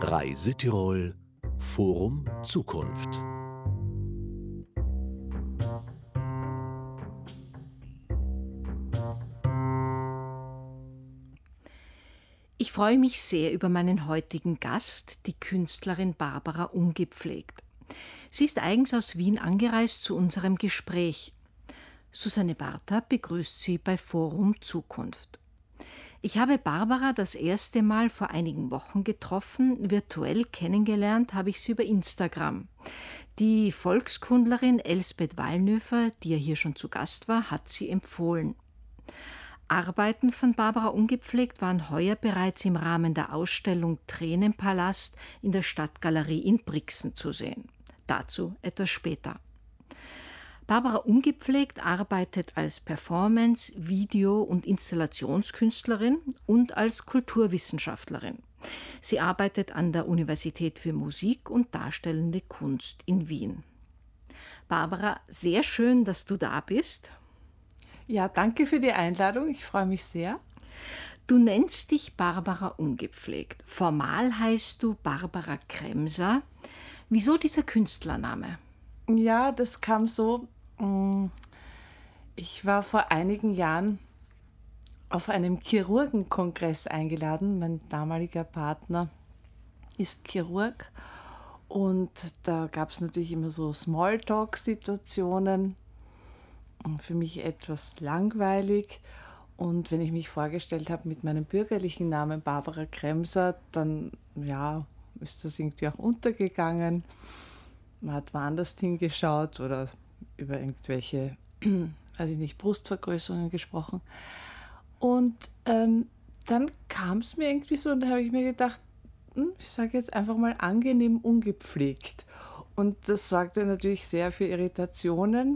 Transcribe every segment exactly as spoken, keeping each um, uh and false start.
Reisetirol Forum Zukunft. Ich freue mich sehr über meinen heutigen Gast, die Künstlerin Barbara Ungepflegt. Sie ist eigens aus Wien angereist zu unserem Gespräch. Susanne Bartha begrüßt sie bei Forum Zukunft. Ich habe Barbara das erste Mal vor einigen Wochen getroffen. Virtuell kennengelernt habe ich sie über Instagram. Die Volkskundlerin Elsbeth Wallnöfer, die ja hier schon zu Gast war, hat sie empfohlen. Arbeiten von Barbara Ungepflegt waren heuer bereits im Rahmen der Ausstellung Tränenpalast in der Stadtgalerie in Brixen zu sehen. Dazu etwas später. Barbara Ungepflegt arbeitet als Performance-, Video- und Installationskünstlerin und als Kulturwissenschaftlerin. Sie arbeitet an der Universität für Musik und Darstellende Kunst in Wien. Barbara, sehr schön, dass du da bist. Ja, danke für die Einladung. Ich freue mich sehr. Du nennst dich Barbara Ungepflegt. Formal heißt du Barbara Kremser. Wieso dieser Künstlername? Ja, das kam so. Ich war vor einigen Jahren auf einem Chirurgenkongress eingeladen. Mein damaliger Partner ist Chirurg. Und da gab es natürlich immer so Smalltalk-Situationen. Für mich etwas langweilig. Und wenn ich mich vorgestellt habe mit meinem bürgerlichen Namen Barbara Kremser, dann ja, ist das irgendwie auch untergegangen. Man hat woanders hingeschaut oder über irgendwelche, weiß ich nicht, Brustvergrößerungen gesprochen. Und ähm, dann kam es mir irgendwie so, und da habe ich mir gedacht, hm, ich sage jetzt einfach mal angenehm ungepflegt. Und das sorgte natürlich sehr für Irritationen.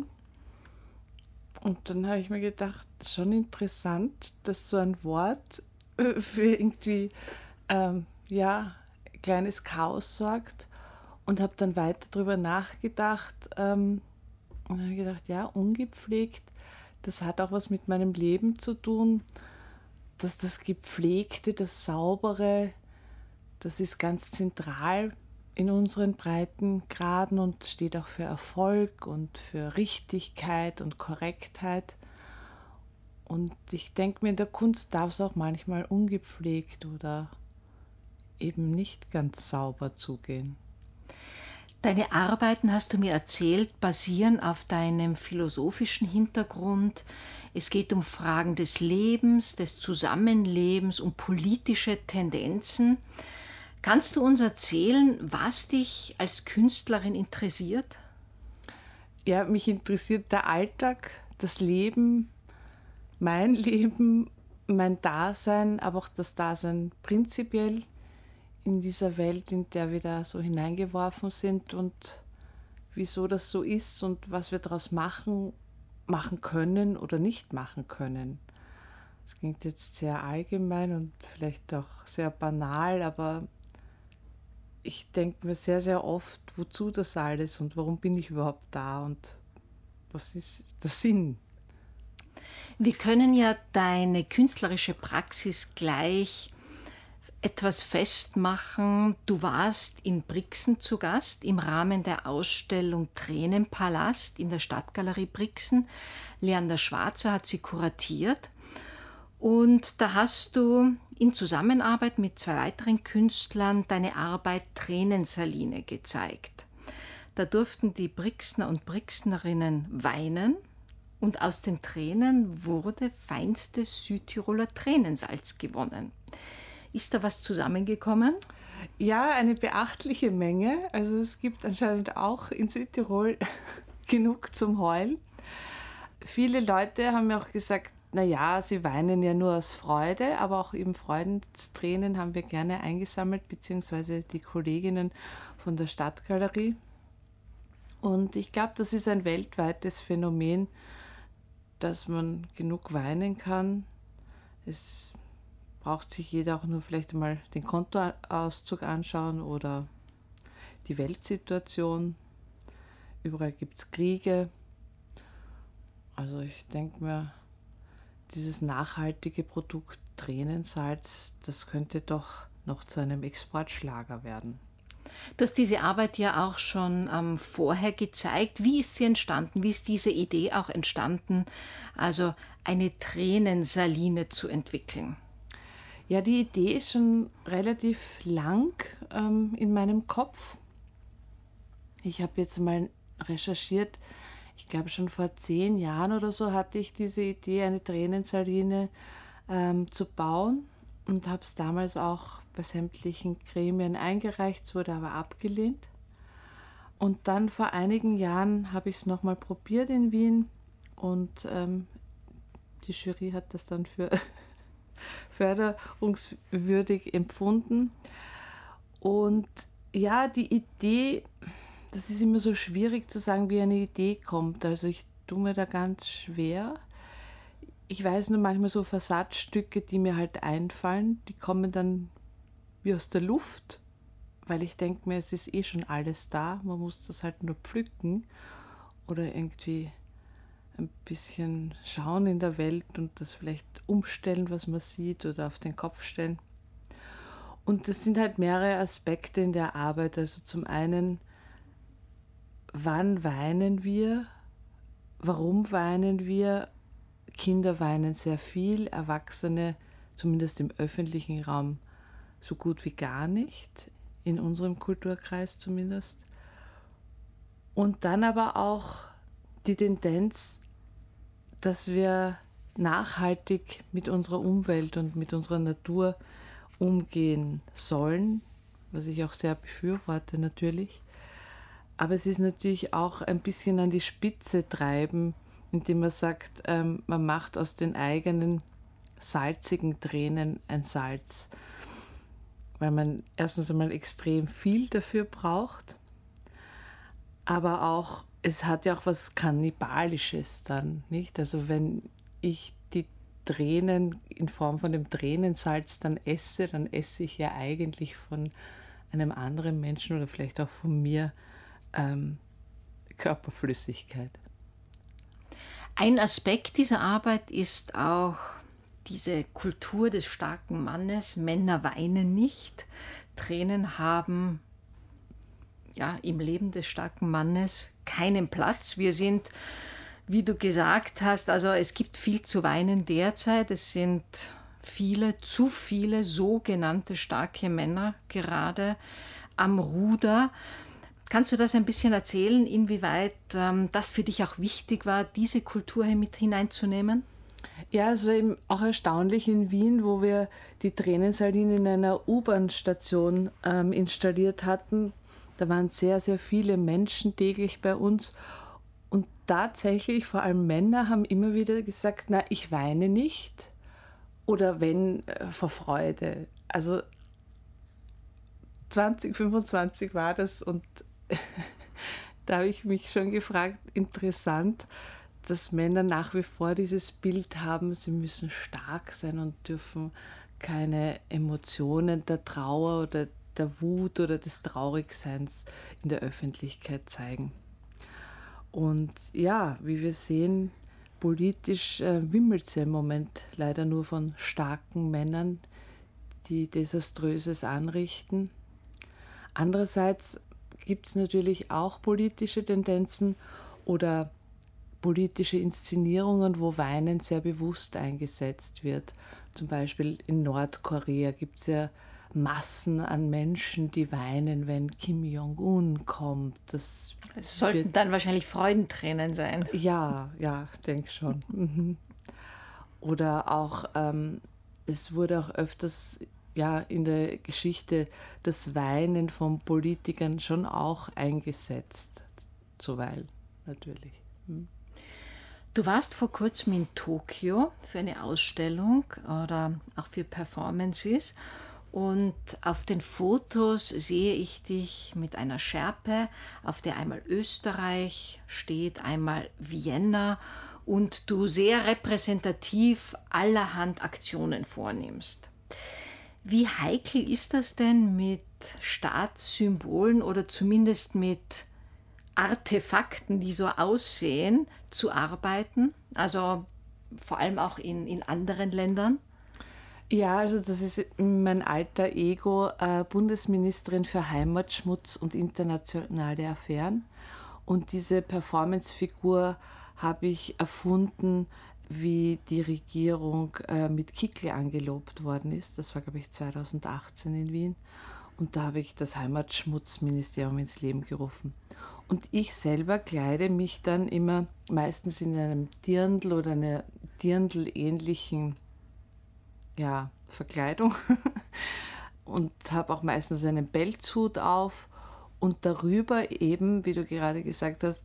Und dann habe ich mir gedacht, schon interessant, dass so ein Wort für irgendwie, ähm, ja, kleines Chaos sorgt. Und habe dann weiter darüber nachgedacht ähm, und habe gedacht, ja, ungepflegt, das hat auch was mit meinem Leben zu tun. Dass das Gepflegte, das Saubere, das ist ganz zentral in unseren Breitengraden und steht auch für Erfolg und für Richtigkeit und Korrektheit. Und ich denke mir, in der Kunst darf es auch manchmal ungepflegt oder eben nicht ganz sauber zugehen. Deine Arbeiten, hast du mir erzählt, basieren auf deinem philosophischen Hintergrund. Es geht um Fragen des Lebens, des Zusammenlebens, um politische Tendenzen. Kannst du uns erzählen, was dich als Künstlerin interessiert? Ja, mich interessiert der Alltag, das Leben, mein Leben, mein Dasein, aber auch das Dasein prinzipiell in dieser Welt, in der wir da so hineingeworfen sind und wieso das so ist und was wir daraus machen, machen können oder nicht machen können. Das klingt jetzt sehr allgemein und vielleicht auch sehr banal, aber ich denke mir sehr, sehr oft, wozu das alles und warum bin ich überhaupt da und was ist der Sinn? Wir können ja deine künstlerische Praxis gleich etwas festmachen. Du warst in Brixen zu Gast im Rahmen der Ausstellung Tränenpalast in der Stadtgalerie Brixen. Leander Schwarzer hat sie kuratiert. Und da hast du in Zusammenarbeit mit zwei weiteren Künstlern deine Arbeit Tränensaline gezeigt. Da durften die Brixner und Brixnerinnen weinen und aus den Tränen wurde feinstes Südtiroler Tränensalz gewonnen. Ist da was zusammengekommen? Ja, eine beachtliche Menge. Also es gibt anscheinend auch in Südtirol genug zum Heulen. Viele Leute haben mir auch gesagt, naja, sie weinen ja nur aus Freude, aber auch eben Freudentränen haben wir gerne eingesammelt, beziehungsweise die Kolleginnen von der Stadtgalerie. Und ich glaube, das ist ein weltweites Phänomen, dass man genug weinen kann. Es braucht sich jeder auch nur vielleicht einmal den Kontoauszug anschauen oder die Weltsituation. Überall gibt es Kriege. Also ich denke mir, dieses nachhaltige Produkt Tränensalz, das könnte doch noch zu einem Exportschlager werden. Du hast diese Arbeit ja auch schon ähm, vorher gezeigt. Wie ist sie entstanden? Wie ist diese Idee auch entstanden, also eine Tränensaline zu entwickeln? Ja, die Idee ist schon relativ lang ähm, in meinem Kopf. Ich habe jetzt mal recherchiert, ich glaube schon vor zehn Jahren oder so hatte ich diese Idee, eine Tränensaline ähm, zu bauen und habe es damals auch bei sämtlichen Gremien eingereicht, es wurde aber abgelehnt. Und dann vor einigen Jahren habe ich es nochmal probiert in Wien und ähm, die Jury hat das dann für förderungswürdig empfunden. Und ja, die Idee, das ist immer so schwierig zu sagen, wie eine Idee kommt. Also ich tue mir da ganz schwer. Ich weiß nur manchmal so Versatzstücke, die mir halt einfallen, die kommen dann wie aus der Luft, weil ich denke mir, es ist eh schon alles da, man muss das halt nur pflücken oder irgendwie ein bisschen schauen in der Welt und das vielleicht umstellen, was man sieht oder auf den Kopf stellen. Und das sind halt mehrere Aspekte in der Arbeit. Also zum einen, wann weinen wir? Warum weinen wir? Kinder weinen sehr viel, Erwachsene, zumindest im öffentlichen Raum, so gut wie gar nicht, in unserem Kulturkreis zumindest. Und dann aber auch die Tendenz, dass wir nachhaltig mit unserer Umwelt und mit unserer Natur umgehen sollen, was ich auch sehr befürworte natürlich. Aber es ist natürlich auch ein bisschen an die Spitze treiben, indem man sagt, ähm, man macht aus den eigenen salzigen Tränen ein Salz, weil man erstens einmal extrem viel dafür braucht, aber auch, es hat ja auch was Kannibalisches dann, nicht? Also wenn ich die Tränen in Form von dem Tränensalz dann esse, dann esse ich ja eigentlich von einem anderen Menschen oder vielleicht auch von mir ähm, Körperflüssigkeit. Ein Aspekt dieser Arbeit ist auch diese Kultur des starken Mannes. Männer weinen nicht. Tränen haben ja im Leben des starken Mannes keinen Platz. Wir sind, wie du gesagt hast, also es gibt viel zu weinen derzeit. Es sind viele, zu viele sogenannte starke Männer gerade am Ruder. Kannst du das ein bisschen erzählen, inwieweit ähm, das für dich auch wichtig war, diese Kultur hier mit hineinzunehmen? Ja, es war eben auch erstaunlich in Wien, wo wir die Tränensaline in einer U-Bahn-Station ähm, installiert hatten. Da waren sehr, sehr viele Menschen täglich bei uns. Und tatsächlich, vor allem Männer, haben immer wieder gesagt, na, ich weine nicht. Oder wenn, äh, vor Freude. Also zwanzig fünfundzwanzig war das und da habe ich mich schon gefragt, interessant, dass Männer nach wie vor dieses Bild haben, sie müssen stark sein und dürfen keine Emotionen der Trauer oder der Wut oder des Traurigseins in der Öffentlichkeit zeigen. Und ja, wie wir sehen, politisch äh, wimmelt es ja im Moment leider nur von starken Männern, die Desaströses anrichten. Andererseits gibt es natürlich auch politische Tendenzen oder politische Inszenierungen, wo Weinen sehr bewusst eingesetzt wird. Zum Beispiel in Nordkorea gibt es ja Massen an Menschen, die weinen, wenn Kim Jong-un kommt. Das Es sollten wird, dann wahrscheinlich Freudentränen sein. ja, ja, ich denke schon. Mhm. Oder auch, ähm, es wurde auch öfters ja, in der Geschichte das Weinen von Politikern schon auch eingesetzt, zuweilen natürlich. Hm. Du warst vor kurzem in Tokio für eine Ausstellung oder auch für Performances und auf den Fotos sehe ich dich mit einer Schärpe, auf der einmal Österreich steht, einmal Vienna und du sehr repräsentativ allerhand Aktionen vornimmst. Wie heikel ist das denn, mit Staatssymbolen oder zumindest mit Artefakten, die so aussehen, zu arbeiten? Also vor allem auch in, in anderen Ländern? Ja, also das ist mein alter Ego, äh, Bundesministerin für Heimatschmutz und internationale Affären. Und diese Performancefigur habe ich erfunden, wie die Regierung äh, mit Kickl angelobt worden ist. Das war, glaube ich, zweitausendachtzehn in Wien. Und da habe ich das Heimatschmutzministerium ins Leben gerufen. Und ich selber kleide mich dann immer meistens in einem Dirndl oder einer Dirndl-ähnlichen, ja, Verkleidung und habe auch meistens einen Pelzhut auf und darüber eben, wie du gerade gesagt hast,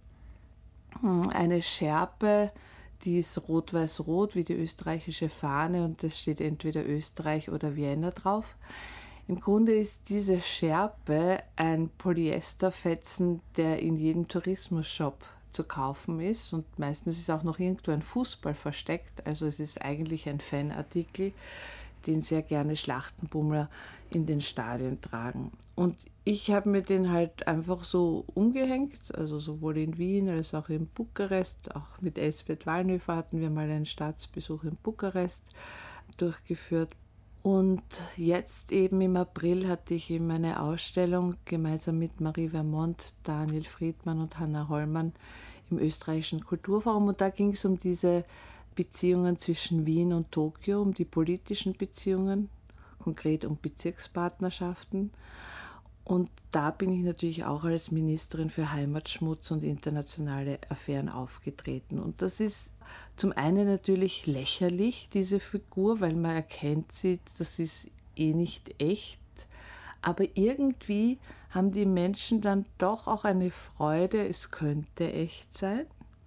eine Schärpe, die ist rot-weiß-rot wie die österreichische Fahne und es steht entweder Österreich oder Vienna drauf. Im Grunde ist diese Schärpe ein Polyesterfetzen, der in jedem Tourismusshop zu kaufen ist und meistens ist auch noch irgendwo ein Fußball versteckt, also es ist eigentlich ein Fanartikel, den sehr gerne Schlachtenbummler in den Stadien tragen. Und ich habe mir den halt einfach so umgehängt, also sowohl in Wien als auch in Bukarest. Auch mit Elsbeth Wallnöfer hatten wir mal einen Staatsbesuch in Bukarest durchgeführt. Und jetzt eben im April hatte ich eben eine Ausstellung gemeinsam mit Marie Vermont, Daniel Friedmann und Hanna Hollmann im österreichischen Kulturforum. Und da ging es um diese Beziehungen zwischen Wien und Tokio, um die politischen Beziehungen, konkret um Bezirkspartnerschaften. Und da bin ich natürlich auch als Ministerin für Heimatschmutz und internationale Affären aufgetreten. Und das ist zum einen natürlich lächerlich, diese Figur, weil man erkennt sie, das ist eh nicht echt. Aber irgendwie haben die Menschen dann doch auch eine Freude, es könnte echt sein.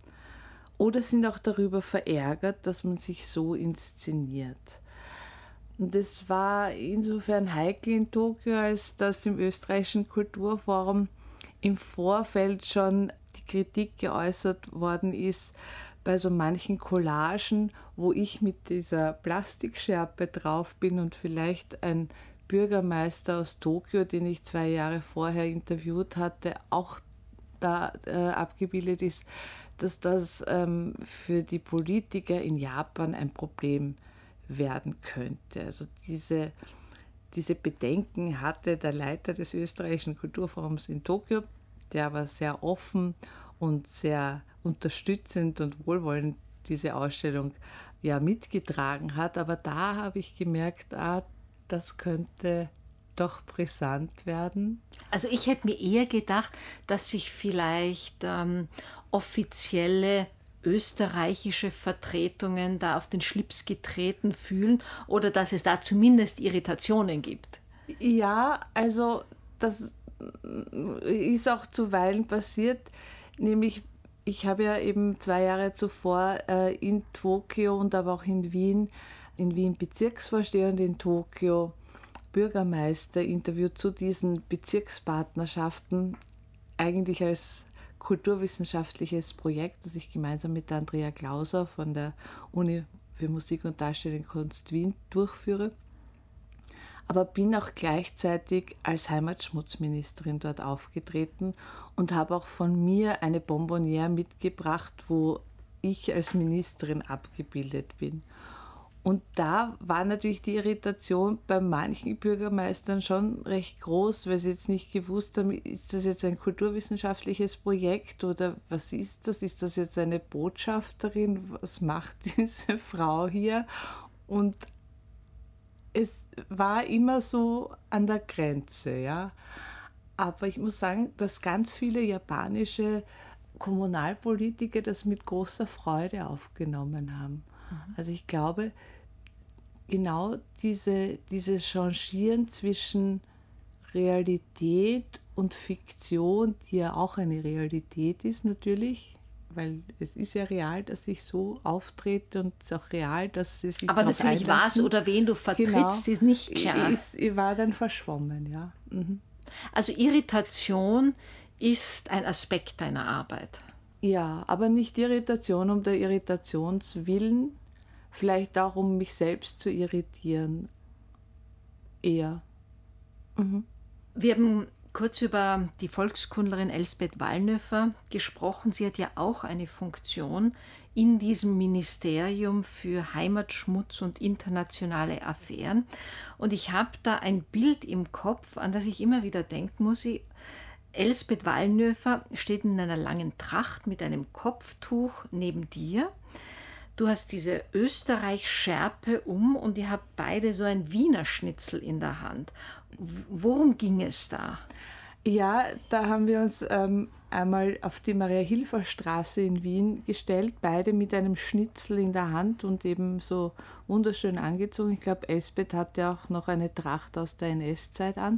Oder sind auch darüber verärgert, dass man sich so inszeniert. Und es war insofern heikel in Tokio, als dass im österreichischen Kulturforum im Vorfeld schon die Kritik geäußert worden ist bei so manchen Collagen, wo ich mit dieser Plastikschärpe drauf bin und vielleicht ein Bürgermeister aus Tokio, den ich zwei Jahre vorher interviewt hatte, auch da äh, abgebildet ist, dass das ähm, für die Politiker in Japan ein Problem werden könnte. Also diese, diese Bedenken hatte der Leiter des österreichischen Kulturforums in Tokio, der aber sehr offen und sehr unterstützend und wohlwollend diese Ausstellung ja mitgetragen hat. Aber da habe ich gemerkt, ah, das könnte doch brisant werden. Also ich hätte mir eher gedacht, dass sich vielleicht ähm, offizielle österreichische Vertretungen da auf den Schlips getreten fühlen oder dass es da zumindest Irritationen gibt. Ja, also das ist auch zuweilen passiert, nämlich ich habe ja eben zwei Jahre zuvor äh, in Tokio und aber auch in Wien, in Wien Bezirksvorsteher und in Tokio Bürgermeister interviewt zu diesen Bezirkspartnerschaften, eigentlich als kulturwissenschaftliches Projekt, das ich gemeinsam mit Andrea Klauser von der Uni für Musik und Darstellende Kunst Wien durchführe. Aber bin auch gleichzeitig als Heimatschmutzministerin dort aufgetreten und habe auch von mir eine Bonbonniere mitgebracht, wo ich als Ministerin abgebildet bin. Und da war natürlich die Irritation bei manchen Bürgermeistern schon recht groß, weil sie jetzt nicht gewusst haben, ist das jetzt ein kulturwissenschaftliches Projekt oder was ist das? Ist das jetzt eine Botschafterin? Was macht diese Frau hier? Und es war immer so an der Grenze, ja. Aber ich muss sagen, dass ganz viele japanische Kommunalpolitiker das mit großer Freude aufgenommen haben. Mhm. Also ich glaube, genau diese, dieses Changieren zwischen Realität und Fiktion, die ja auch eine Realität ist natürlich, weil es ist ja real, dass ich so auftrete und es ist auch real, dass sie sich aber natürlich einlassen. Was oder wen du vertrittst, genau, ist nicht klar. Ich, ich war dann verschwommen, ja. Mhm. Also Irritation ist ein Aspekt deiner Arbeit. Ja, aber nicht Irritation um der Irritationswillen, vielleicht auch um mich selbst zu irritieren. Eher. Mhm. Wir haben kurz über die Volkskundlerin Elsbeth Wallnöfer gesprochen. Sie hat ja auch eine Funktion in diesem Ministerium für Heimatschmutz und internationale Affären. Und ich habe da ein Bild im Kopf, an das ich immer wieder denken muss. Elsbeth Wallnöfer steht in einer langen Tracht mit einem Kopftuch neben dir. Du hast diese Österreich-Schärpe um und ihr habt beide so ein Wiener Schnitzel in der Hand. Worum ging es da? Ja, da haben wir uns ähm, einmal auf die Maria-Hilfer-Straße in Wien gestellt, beide mit einem Schnitzel in der Hand und eben so wunderschön angezogen. Ich glaube, Elsbeth hatte auch noch eine Tracht aus der N S-Zeit an.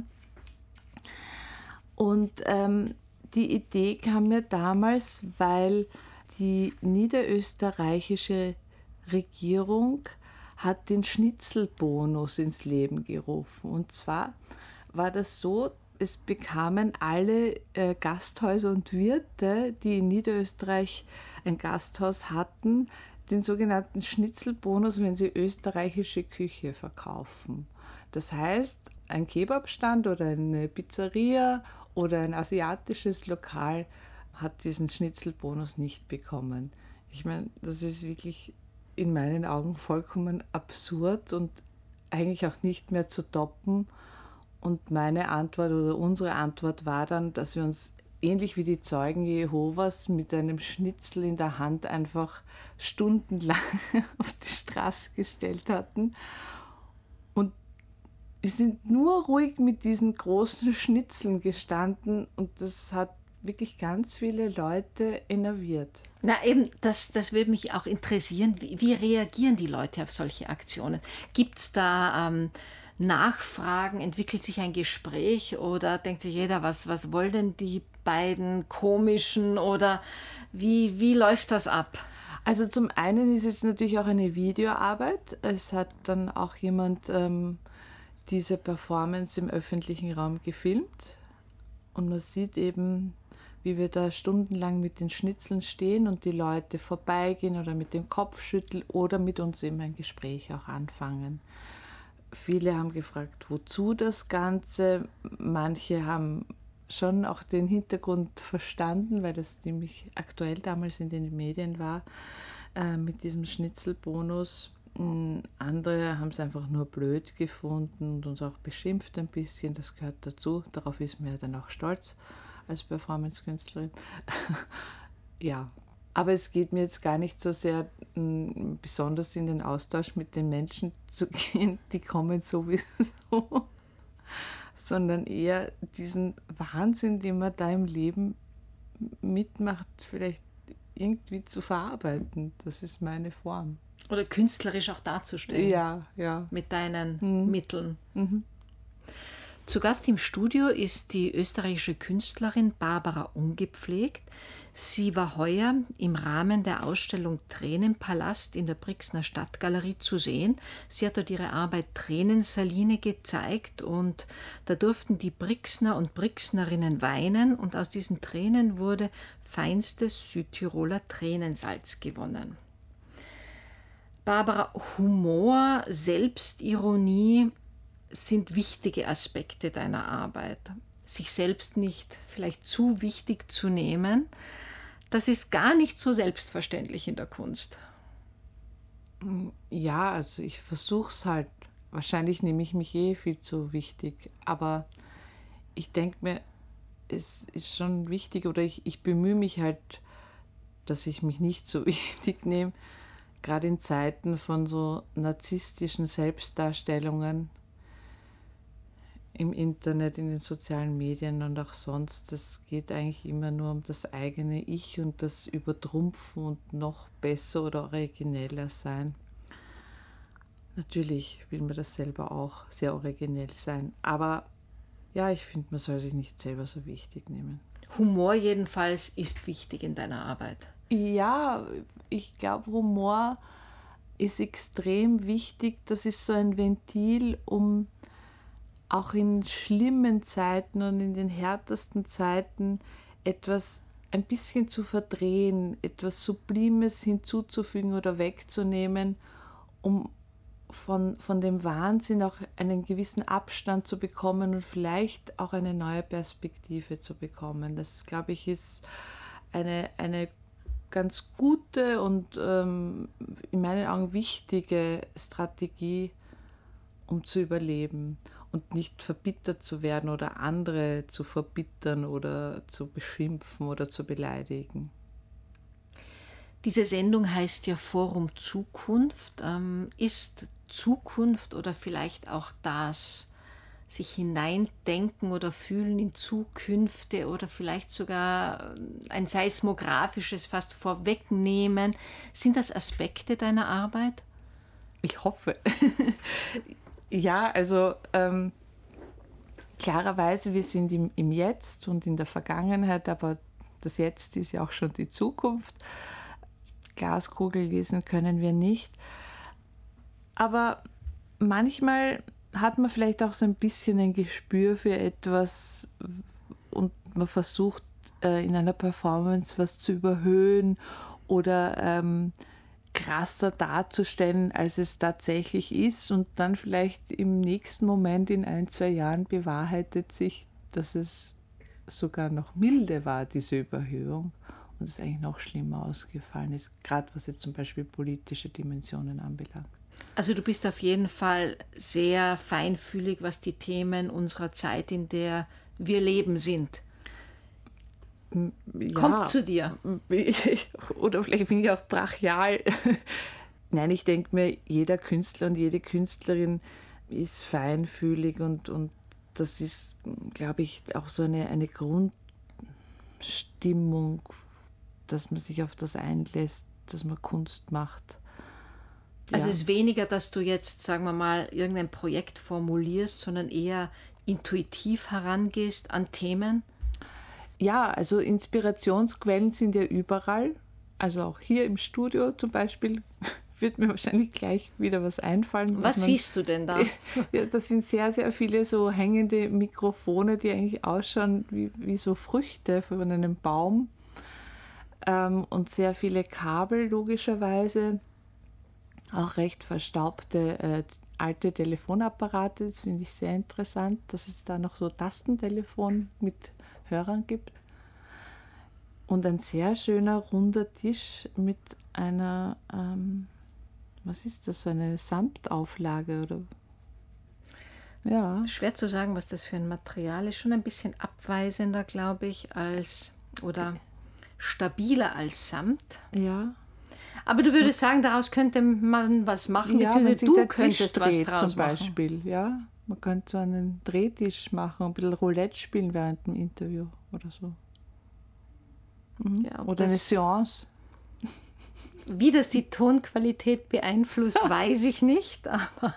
Und ähm, die Idee kam mir damals, weil die niederösterreichische Regierung hat den Schnitzelbonus ins Leben gerufen. Und zwar war das so, es bekamen alle äh, Gasthäuser und Wirte, die in Niederösterreich ein Gasthaus hatten, den sogenannten Schnitzelbonus, wenn sie österreichische Küche verkaufen. Das heißt, ein Kebabstand oder eine Pizzeria oder ein asiatisches Lokal hat diesen Schnitzelbonus nicht bekommen. Ich meine, das ist wirklich in meinen Augen vollkommen absurd und eigentlich auch nicht mehr zu toppen. Und meine Antwort oder unsere Antwort war dann, dass wir uns ähnlich wie die Zeugen Jehovas mit einem Schnitzel in der Hand einfach stundenlang auf die Straße gestellt hatten. Und wir sind nur ruhig mit diesen großen Schnitzeln gestanden und das hat wirklich ganz viele Leute enerviert. Na eben, das, das würde mich auch interessieren. Wie, wie reagieren die Leute auf solche Aktionen? Gibt es da ähm, Nachfragen? Entwickelt sich ein Gespräch oder denkt sich jeder, was, was wollen denn die beiden komischen oder wie, wie läuft das ab? Also zum einen ist es natürlich auch eine Videoarbeit. Es hat dann auch jemand ähm, diese Performance im öffentlichen Raum gefilmt und man sieht eben, wie wir da stundenlang mit den Schnitzeln stehen und die Leute vorbeigehen oder mit dem Kopf schütteln oder mit uns eben ein Gespräch auch anfangen. Viele haben gefragt, wozu das Ganze. Manche haben schon auch den Hintergrund verstanden, weil das ziemlich aktuell damals in den Medien war, äh, mit diesem Schnitzelbonus. Andere haben es einfach nur blöd gefunden und uns auch beschimpft ein bisschen. Das gehört dazu. Darauf ist mir dann auch stolz als Performance-Künstlerin. Ja, aber es geht mir jetzt gar nicht so sehr, mh, besonders in den Austausch mit den Menschen zu gehen, die kommen sowieso, sondern eher diesen Wahnsinn, den man da im Leben mitmacht, vielleicht irgendwie zu verarbeiten. Das ist meine Form. Oder künstlerisch auch darzustellen. Ja, ja. Mit deinen Mhm. Mitteln. Mhm. Zu Gast im Studio ist die österreichische Künstlerin Barbara Ungepflegt. Sie war heuer im Rahmen der Ausstellung Tränenpalast in der Brixner Stadtgalerie zu sehen. Sie hat dort ihre Arbeit Tränensaline gezeigt und da durften die Brixner und Brixnerinnen weinen und aus diesen Tränen wurde feinstes Südtiroler Tränensalz gewonnen. Barbara, Humor, Selbstironie sind wichtige Aspekte deiner Arbeit. Sich selbst nicht vielleicht zu wichtig zu nehmen, das ist gar nicht so selbstverständlich in der Kunst. Ja, also ich versuche es halt. Wahrscheinlich nehme ich mich eh viel zu wichtig, aber ich denke mir, es ist schon wichtig oder ich, ich bemühe mich halt, dass ich mich nicht so wichtig nehme, gerade in Zeiten von so narzisstischen Selbstdarstellungen im Internet, in den sozialen Medien und auch sonst. Es geht eigentlich immer nur um das eigene Ich und das Übertrumpfen und noch besser oder origineller sein. Natürlich will man das selber auch sehr originell sein, aber ja, ich finde, man soll sich nicht selber so wichtig nehmen. Humor jedenfalls ist wichtig in deiner Arbeit. Ja, ich glaube, Humor ist extrem wichtig. Das ist so ein Ventil, um auch in schlimmen Zeiten und in den härtesten Zeiten etwas ein bisschen zu verdrehen, etwas Sublimes hinzuzufügen oder wegzunehmen, um von, von dem Wahnsinn auch einen gewissen Abstand zu bekommen und vielleicht auch eine neue Perspektive zu bekommen. Das, glaube ich, ist eine, eine ganz gute und ähm, in meinen Augen wichtige Strategie, um zu überleben und nicht verbittert zu werden oder andere zu verbittern oder zu beschimpfen oder zu beleidigen. Diese Sendung heißt ja Forum Zukunft. Ähm, ist Zukunft oder vielleicht auch das sich hineindenken oder fühlen in Zukünfte oder vielleicht sogar ein seismografisches fast Vorwegnehmen, sind das Aspekte deiner Arbeit? Ich hoffe. Ja, also ähm, klarerweise, wir sind im, im Jetzt und in der Vergangenheit, aber das Jetzt ist ja auch schon die Zukunft. Glaskugel lesen können wir nicht. Aber manchmal hat man vielleicht auch so ein bisschen ein Gespür für etwas und man versucht äh, in einer Performance was zu überhöhen oder ähm, krasser darzustellen, als es tatsächlich ist, und dann vielleicht im nächsten Moment in ein, zwei Jahren bewahrheitet sich, dass es sogar noch milde war, diese Überhöhung, und es eigentlich noch schlimmer ausgefallen ist, gerade was jetzt zum Beispiel politische Dimensionen anbelangt. Also du bist auf jeden Fall sehr feinfühlig, was die Themen unserer Zeit, in der wir leben, sind. Ja, kommt zu dir. Oder vielleicht bin ich auch brachial. Nein, ich denke mir, jeder Künstler und jede Künstlerin ist feinfühlig und, und das ist, glaube ich, auch so eine, eine Grundstimmung, dass man sich auf das einlässt, dass man Kunst macht. Also Ja. es ist weniger, dass du jetzt, sagen wir mal, irgendein Projekt formulierst, sondern eher intuitiv herangehst an Themen? Ja, also Inspirationsquellen sind ja überall. Also auch hier im Studio zum Beispiel wird mir wahrscheinlich gleich wieder was einfallen. Was man, siehst du denn da? Ja, das sind sehr, sehr viele so hängende Mikrofone, die eigentlich ausschauen wie, wie so Früchte von einem Baum. Ähm, und sehr viele Kabel logischerweise. Auch recht verstaubte äh, alte Telefonapparate, das finde ich sehr interessant, dass es da noch so Tastentelefon mit Hörern gibt. Und ein sehr schöner runder Tisch mit einer, ähm, was ist das, so eine Samtauflage oder? Ja. Schwer zu sagen, was das für ein Material ist. Schon ein bisschen abweisender, glaube ich, als oder stabiler als Samt. Ja. Aber du würdest sagen, daraus könnte man was machen, ja, beziehungsweise du könntest Tisch was dreht, draus zum Beispiel, machen. Ja. Man könnte so einen Drehtisch machen, ein bisschen Roulette spielen während dem Interview oder so. Mhm. Ja, oder eine Seance. Wie das die Tonqualität beeinflusst, weiß ich nicht, aber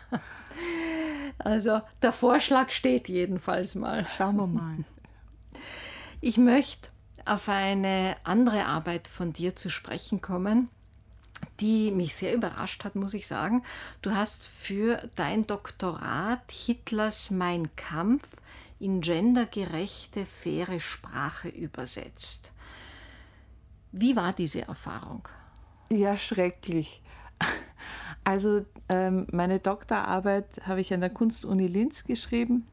also der Vorschlag steht jedenfalls mal. Schauen wir mal. Ich möchte auf eine andere Arbeit von dir zu sprechen kommen, die mich sehr überrascht hat, muss ich sagen. Du hast für dein Doktorat Hitlers Mein Kampf in gendergerechte, faire Sprache übersetzt. Wie war diese Erfahrung? Ja, schrecklich. Also ähm, meine Doktorarbeit habe ich an der Kunstuni Linz geschrieben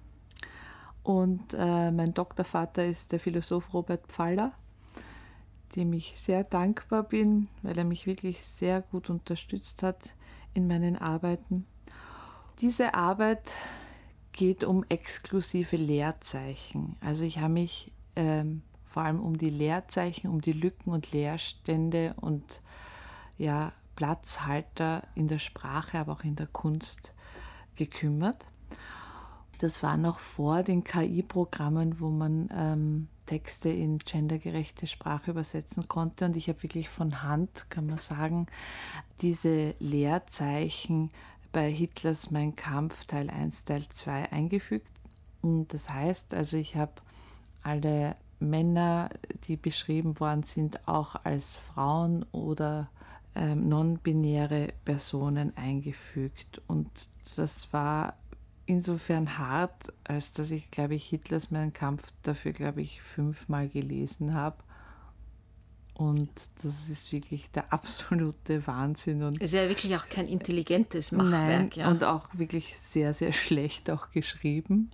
und äh, mein Doktorvater ist der Philosoph Robert Pfaller, dem ich sehr dankbar bin, weil er mich wirklich sehr gut unterstützt hat in meinen Arbeiten. Diese Arbeit geht um exklusive Leerzeichen. Also ich habe mich ähm, vor allem um die Leerzeichen, um die Lücken und Leerstände und ja, Platzhalter in der Sprache, aber auch in der Kunst gekümmert. Das war noch vor den K I-Programmen, wo man ähm, Texte in gendergerechte Sprache übersetzen konnte. Und ich habe wirklich von Hand, kann man sagen, diese Leerzeichen bei Hitlers Mein Kampf Teil eins, Teil zwei eingefügt. Und das heißt, also ich habe alle Männer, die beschrieben worden sind, auch als Frauen oder ähm, non-binäre Personen eingefügt. Und das war insofern hart, als dass ich, glaube ich, Hitlers Mein Kampf dafür, glaube ich, fünfmal gelesen habe Und das ist wirklich der absolute Wahnsinn. Und ist ja wirklich auch kein intelligentes Machwerk. nein, Ja. und auch wirklich sehr, sehr schlecht auch geschrieben.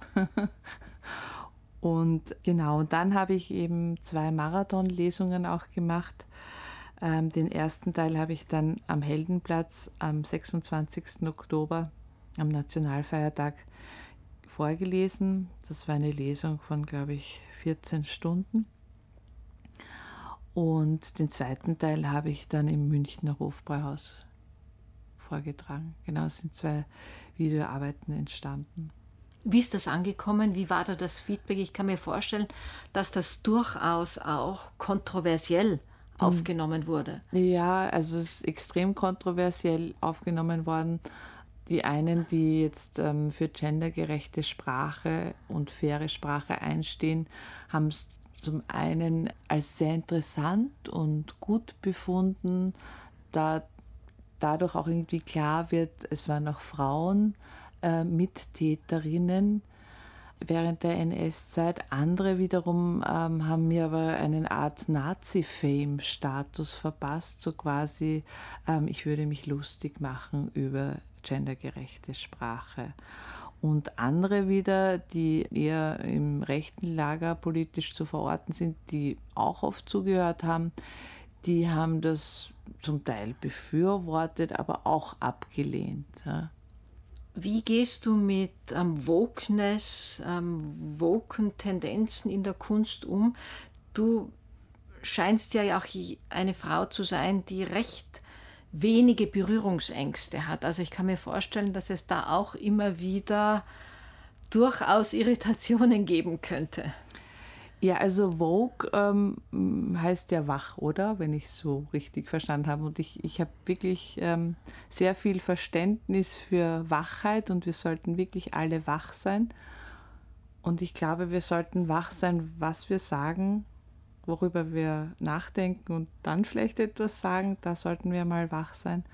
Und genau, und dann habe ich eben zwei Marathonlesungen auch gemacht. Ähm, den ersten Teil habe ich dann am Heldenplatz am sechsundzwanzigsten Oktober, am Nationalfeiertag, vorgelesen. Das war eine Lesung von, glaube ich, vierzehn Stunden. Und den zweiten Teil habe ich dann im Münchner Hofbräuhaus vorgetragen. Genau, es sind zwei Videoarbeiten entstanden. Wie ist das angekommen? Wie war da das Feedback? Ich kann mir vorstellen, dass das durchaus auch kontroversiell aufgenommen wurde. Ja, also es ist extrem kontroversiell aufgenommen worden. Die einen, die jetzt ähm, für gendergerechte Sprache und faire Sprache einstehen, haben es zum einen als sehr interessant und gut befunden, da dadurch auch irgendwie klar wird, es waren auch Frauen äh, Mittäterinnen während der N S-Zeit. Andere wiederum ähm, haben mir aber eine Art Nazi-Fame-Status verpasst, so quasi, ähm, ich würde mich lustig machen über gendergerechte Sprache. Und andere wieder, die eher im rechten Lager politisch zu verorten sind, die auch oft zugehört haben, die haben das zum Teil befürwortet, aber auch abgelehnt. Ja. Wie gehst du mit ähm, Wokeness, ähm, woken Tendenzen in der Kunst um? Du scheinst ja auch eine Frau zu sein, die recht wenige Berührungsängste hat. Also ich kann mir vorstellen, dass es da auch immer wieder durchaus Irritationen geben könnte. Ja, also Vogue ähm, heißt ja wach, oder? Wenn ich es so richtig verstanden habe. Und ich, ich habe wirklich ähm, sehr viel Verständnis für Wachheit und wir sollten wirklich alle wach sein. Und ich glaube, wir sollten wach sein, was wir sagen, worüber wir nachdenken und dann vielleicht etwas sagen. Da sollten wir mal wach sein.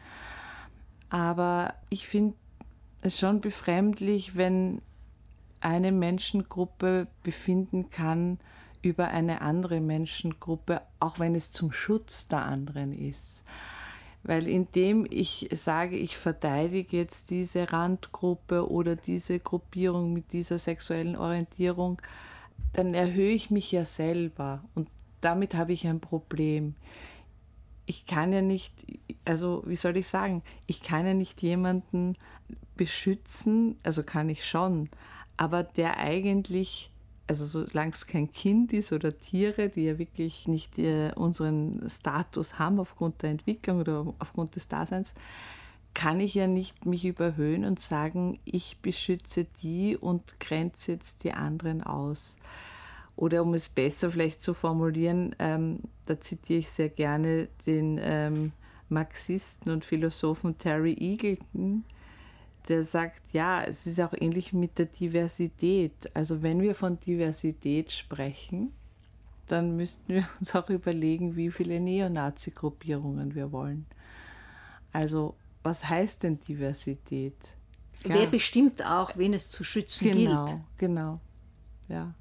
Aber ich finde es schon befremdlich, wenn eine Menschengruppe befinden kann über eine andere Menschengruppe, auch wenn es zum Schutz der anderen ist. Weil indem ich sage, ich verteidige jetzt diese Randgruppe oder diese Gruppierung mit dieser sexuellen Orientierung, dann erhöhe ich mich ja selber und damit habe ich ein Problem. Ich kann ja nicht, also wie soll ich sagen, ich kann ja nicht jemanden beschützen, also kann ich schon, aber der eigentlich, also solange es kein Kind ist oder Tiere, die ja wirklich nicht äh, unseren Status haben aufgrund der Entwicklung oder aufgrund des Daseins, kann ich ja nicht mich überhöhen und sagen, ich beschütze die und grenze jetzt die anderen aus. Oder um es besser vielleicht zu formulieren, ähm, da zitiere ich sehr gerne den ähm, Marxisten und Philosophen Terry Eagleton, der sagt, ja, es ist auch ähnlich mit der Diversität. Also wenn wir von Diversität sprechen, dann müssten wir uns auch überlegen, wie viele Neonazi-Gruppierungen wir wollen. Also was heißt denn Diversität? Klar. Wer bestimmt auch, wen es zu schützen genau, gilt? Genau, genau, ja.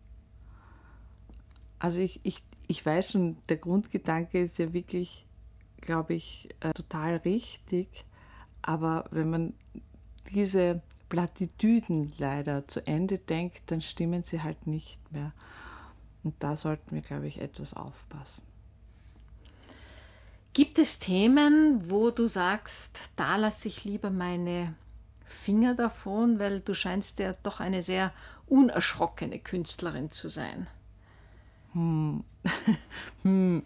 Also ich, ich, ich weiß schon, der Grundgedanke ist ja wirklich, glaube ich, äh, total richtig. Aber wenn man diese Plattitüden leider zu Ende denkt, dann stimmen sie halt nicht mehr. Und da sollten wir, glaube ich, etwas aufpassen. Gibt es Themen, wo du sagst, da lasse ich lieber meine Finger davon, weil du scheinst ja doch eine sehr unerschrockene Künstlerin zu sein? Hm. hm.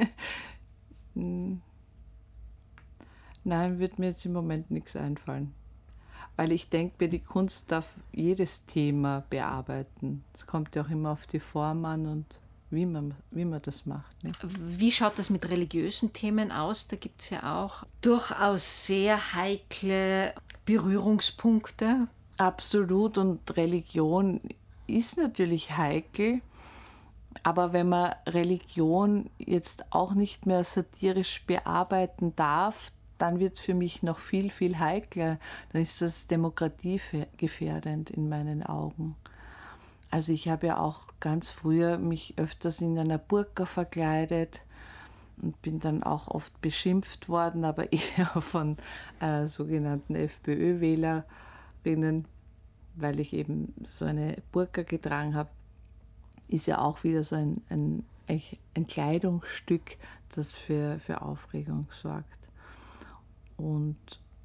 Nein, wird mir jetzt im Moment nichts einfallen. Weil ich denke mir, die Kunst darf jedes Thema bearbeiten. Es kommt ja auch immer auf die Form an und wie man, wie man das macht. Nicht? Wie schaut das mit religiösen Themen aus? Da gibt es ja auch durchaus sehr heikle Berührungspunkte. Absolut, und Religion ist natürlich heikel. Aber wenn man Religion jetzt auch nicht mehr satirisch bearbeiten darf, dann wird es für mich noch viel, viel heikler. Dann ist das demokratiegefährdend in meinen Augen. Also ich habe ja auch ganz früher mich öfters in einer Burka verkleidet und bin dann auch oft beschimpft worden, aber eher von äh, sogenannten FPÖ-Wählerinnen, weil ich eben so eine Burka getragen habe. Ist ja auch wieder so ein, ein, ein Kleidungsstück, das für, für Aufregung sorgt. Und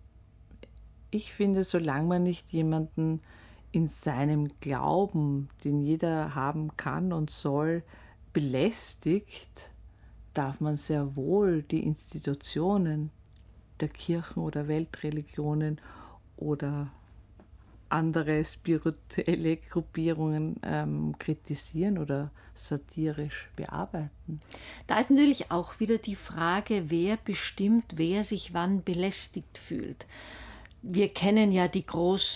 ich finde, solange man nicht jemanden in seinem Glauben, den jeder haben kann und soll, belästigt, darf man sehr wohl die Institutionen der Kirchen oder Weltreligionen oder andere spirituelle Gruppierungen ähm, kritisieren oder satirisch bearbeiten. Da ist natürlich auch wieder die Frage, wer bestimmt, wer sich wann belästigt fühlt. Wir kennen ja die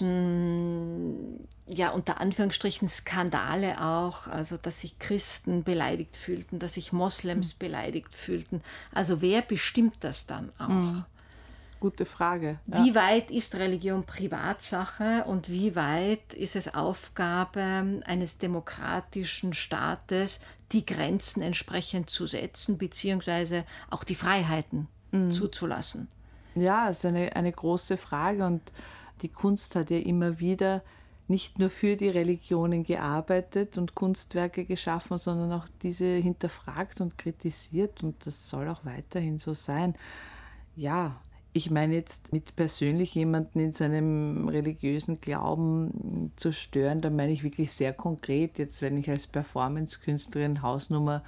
großen, ja unter Anführungsstrichen Skandale auch, also dass sich Christen beleidigt fühlten, dass sich Moslems hm. beleidigt fühlten. Also wer bestimmt das dann auch? Hm. Gute Frage. Ja. Wie weit ist Religion Privatsache und wie weit ist es Aufgabe eines demokratischen Staates, die Grenzen entsprechend zu setzen, beziehungsweise auch die Freiheiten hm. zuzulassen? Ja, es ist eine, eine große Frage und die Kunst hat ja immer wieder nicht nur für die Religionen gearbeitet und Kunstwerke geschaffen, sondern auch diese hinterfragt und kritisiert und das soll auch weiterhin so sein. Ja, ich meine jetzt mit persönlich jemanden in seinem religiösen Glauben zu stören, da meine ich wirklich sehr konkret. Jetzt, wenn ich als Performance-Künstlerin Hausnummer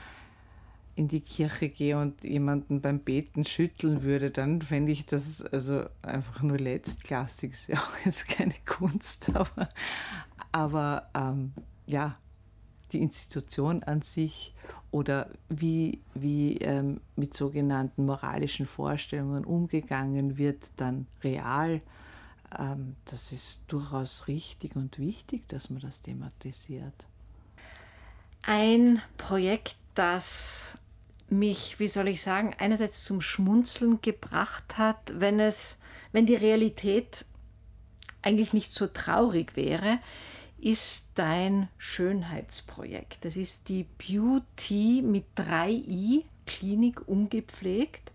in die Kirche gehe und jemanden beim Beten schütteln würde, dann fände ich das also einfach nur letztklassig. Ist ja auch jetzt keine Kunst, aber, aber ähm, ja, die Institution an sich oder wie, wie ähm, mit sogenannten moralischen Vorstellungen umgegangen wird, dann real, ähm, das ist durchaus richtig und wichtig, dass man das thematisiert. Ein Projekt, das mich, wie soll ich sagen, einerseits zum Schmunzeln gebracht hat, wenn es, wenn die Realität eigentlich nicht so traurig wäre, ist dein Schönheitsprojekt. Das ist die Beauty mit drei I, Klinik ungepflegt.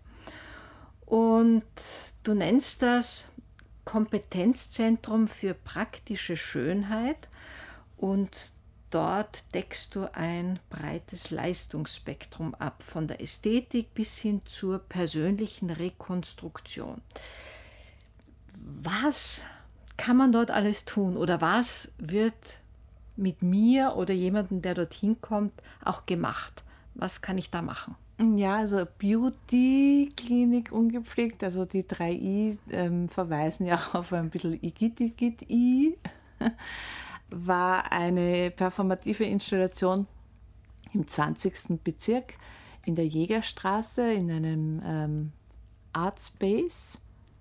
Und du nennst das Kompetenzzentrum für praktische Schönheit und dort deckst du ein breites Leistungsspektrum ab, von der Ästhetik bis hin zur persönlichen Rekonstruktion. Was kann man dort alles tun oder was wird mit mir oder jemandem, der dorthin kommt, auch gemacht? Was kann ich da machen? Ja, also Beauty, Klinik ungepflegt, also die drei I ähm, verweisen ja auch auf ein bisschen Igit-Igit-I. War eine performative Installation im zwanzigsten Bezirk in der Jägerstraße in einem ähm, Art Space.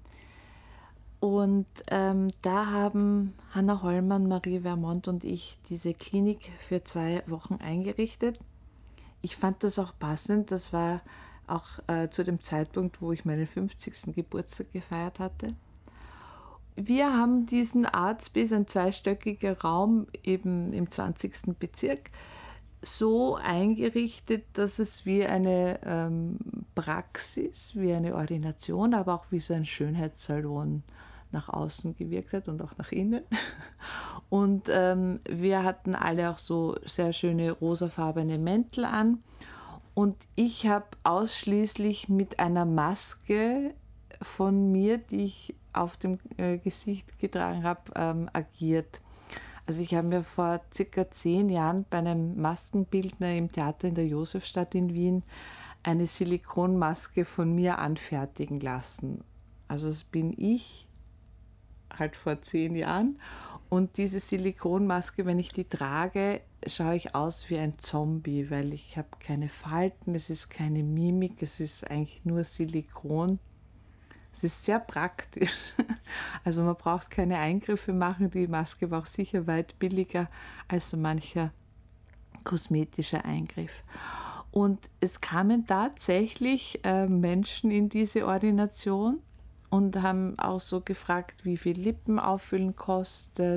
Und ähm, da haben Hanna Hollmann, Marie Vermont und ich diese Klinik für zwei Wochen eingerichtet. Ich fand das auch passend. Das war auch äh, zu dem Zeitpunkt, wo ich meinen fünfzigsten Geburtstag gefeiert hatte. Wir haben diesen Art Space, ein zweistöckiger Raum eben im zwanzigsten Bezirk, so eingerichtet, dass es wie eine ähm, Praxis, wie eine Ordination, aber auch wie so ein Schönheitssalon nach außen gewirkt hat und auch nach innen. Und ähm, wir hatten alle auch so sehr schöne rosafarbene Mäntel an. Und ich habe ausschließlich mit einer Maske von mir, die ich auf dem äh, Gesicht getragen habe, ähm, agiert. Also ich habe mir vor circa zehn Jahren bei einem Maskenbildner im Theater in der Josefstadt in Wien eine Silikonmaske von mir anfertigen lassen. Also das bin ich halt vor zehn Jahren. Und diese Silikonmaske, wenn ich die trage, schaue ich aus wie ein Zombie, weil ich habe keine Falten, es ist keine Mimik, es ist eigentlich nur Silikon. Es ist sehr praktisch. Also man braucht keine Eingriffe machen. Die Maske war auch sicher weit billiger als so mancher kosmetischer Eingriff. Und es kamen tatsächlich äh, Menschen in diese Ordination und haben auch so gefragt, wie viel Lippen auffüllen kostet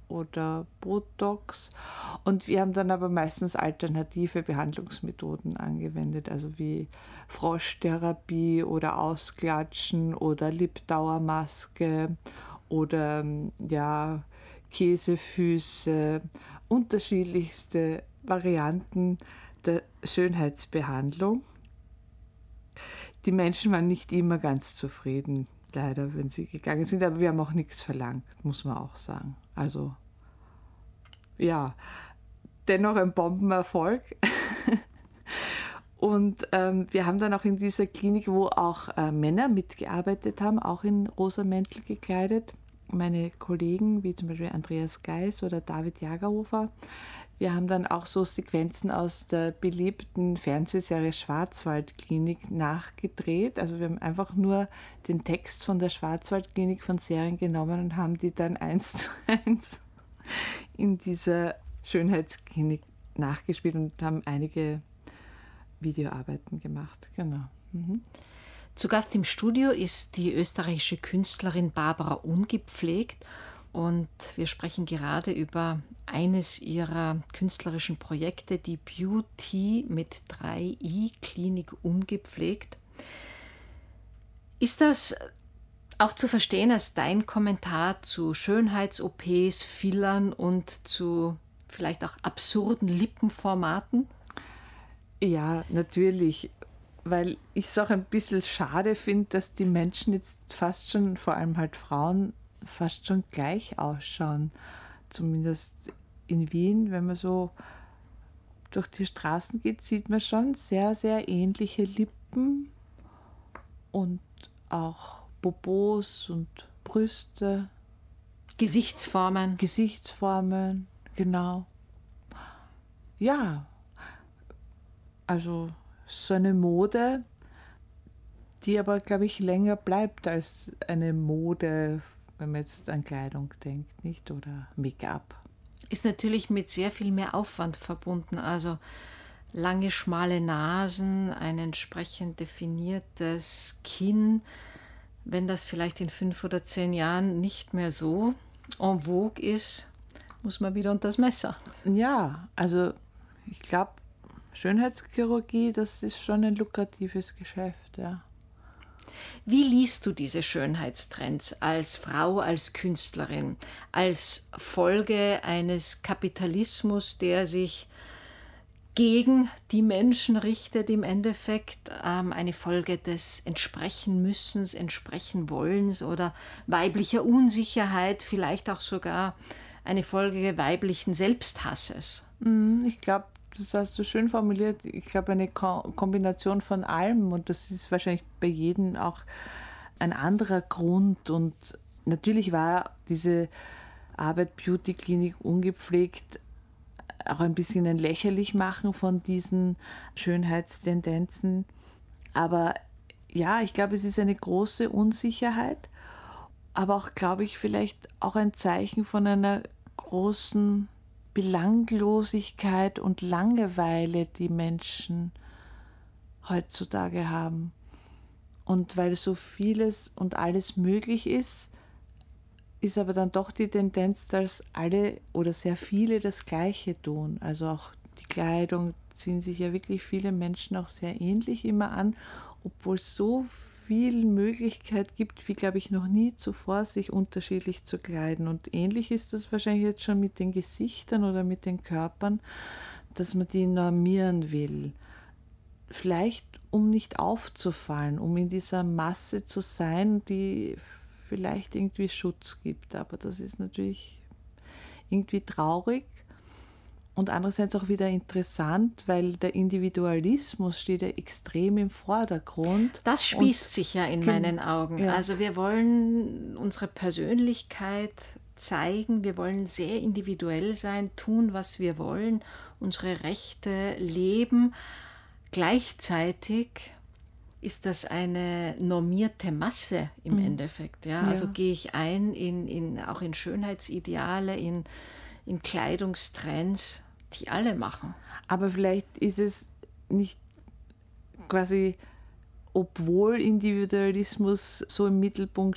oder Botox. Und wir haben dann aber meistens alternative Behandlungsmethoden angewendet, also wie Froschtherapie oder Ausklatschen oder Lipdauermaske oder ja, Käsefüße, unterschiedlichste Varianten der Schönheitsbehandlung. Die Menschen waren nicht immer ganz zufrieden, leider, wenn sie gegangen sind, aber wir haben auch nichts verlangt, muss man auch sagen. Also ja, dennoch ein Bombenerfolg. Und ähm, wir haben dann auch in dieser Klinik, wo auch äh, Männer mitgearbeitet haben, auch in rosa Mäntel gekleidet, meine Kollegen, wie zum Beispiel Andreas Geis oder David Jagerhofer. Wir haben dann auch so Sequenzen aus der beliebten Fernsehserie Schwarzwaldklinik nachgedreht. Also wir haben einfach nur den Text von der Schwarzwaldklinik von Serien genommen und haben die dann eins zu eins in dieser Schönheitsklinik nachgespielt und haben einige Videoarbeiten gemacht. Genau. Mhm. Zu Gast im Studio ist die österreichische Künstlerin Barbara Ungepflegt. Und wir sprechen gerade über eines ihrer künstlerischen Projekte, die Beauty mit drei i, Klinik Ungepflegt. Ist das auch zu verstehen als dein Kommentar zu Schönheits-O Ps, Fillern und zu vielleicht auch absurden Lippenformaten? Ja, natürlich, weil ich es auch ein bisschen schade finde, dass die Menschen jetzt fast schon, vor allem halt Frauen, fast schon gleich ausschauen. Zumindest in Wien, wenn man so durch die Straßen geht, sieht man schon sehr, sehr ähnliche Lippen und auch Popos und Brüste. Gesichtsformen. Gesichtsformen, genau. Ja, also so eine Mode, die aber, glaube ich, länger bleibt als eine Mode, wenn man jetzt an Kleidung denkt, nicht? Oder Make-up. Ist natürlich mit sehr viel mehr Aufwand verbunden. Also lange, schmale Nasen, ein entsprechend definiertes Kinn. Wenn das vielleicht in fünf oder zehn Jahren nicht mehr so en vogue ist, muss man wieder unter das Messer. Ja, also ich glaube, Schönheitschirurgie, das ist schon ein lukratives Geschäft, ja. Wie liest du diese Schönheitstrends als Frau, als Künstlerin, als Folge eines Kapitalismus, der sich gegen die Menschen richtet im Endeffekt, ähm, eine Folge des Entsprechen-Müssens, Entsprechen-Wollens oder weiblicher Unsicherheit, vielleicht auch sogar eine Folge weiblichen Selbsthasses? Ich glaube, das hast du schön formuliert. Ich glaube, eine Ko- Kombination von allem, und das ist wahrscheinlich bei jedem auch ein anderer Grund. Und natürlich war diese Arbeit Beauty Klinik Ungepflegt auch ein bisschen ein Lächerlichmachen von diesen Schönheitstendenzen. Aber ja, ich glaube, es ist eine große Unsicherheit, aber auch, glaube ich, vielleicht auch ein Zeichen von einer großen Belanglosigkeit und Langeweile, die Menschen heutzutage haben. Und weil so vieles und alles möglich ist, ist aber dann doch die Tendenz, dass alle oder sehr viele das Gleiche tun. Also auch die Kleidung ziehen sich ja wirklich viele Menschen auch sehr ähnlich immer an, obwohl es so viel Möglichkeit gibt, wie, glaube ich, noch nie zuvor, sich unterschiedlich zu kleiden. Und ähnlich ist das wahrscheinlich jetzt schon mit den Gesichtern oder mit den Körpern, dass man die normieren will. Vielleicht, um nicht aufzufallen, um in dieser Masse zu sein, die vielleicht irgendwie Schutz gibt. Aber das ist natürlich irgendwie traurig. Und andererseits auch wieder interessant, weil der Individualismus steht ja extrem im Vordergrund. Das spießt sich ja in meinen Augen. Ja. Also wir wollen unsere Persönlichkeit zeigen, wir wollen sehr individuell sein, tun, was wir wollen, unsere Rechte leben. Gleichzeitig ist das eine normierte Masse im mhm. Endeffekt. Ja? Also ja. gehe ich ein in, in, auch in Schönheitsideale, in, in Kleidungstrends, die alle machen. Aber vielleicht ist es nicht quasi, obwohl Individualismus so im Mittelpunkt steht,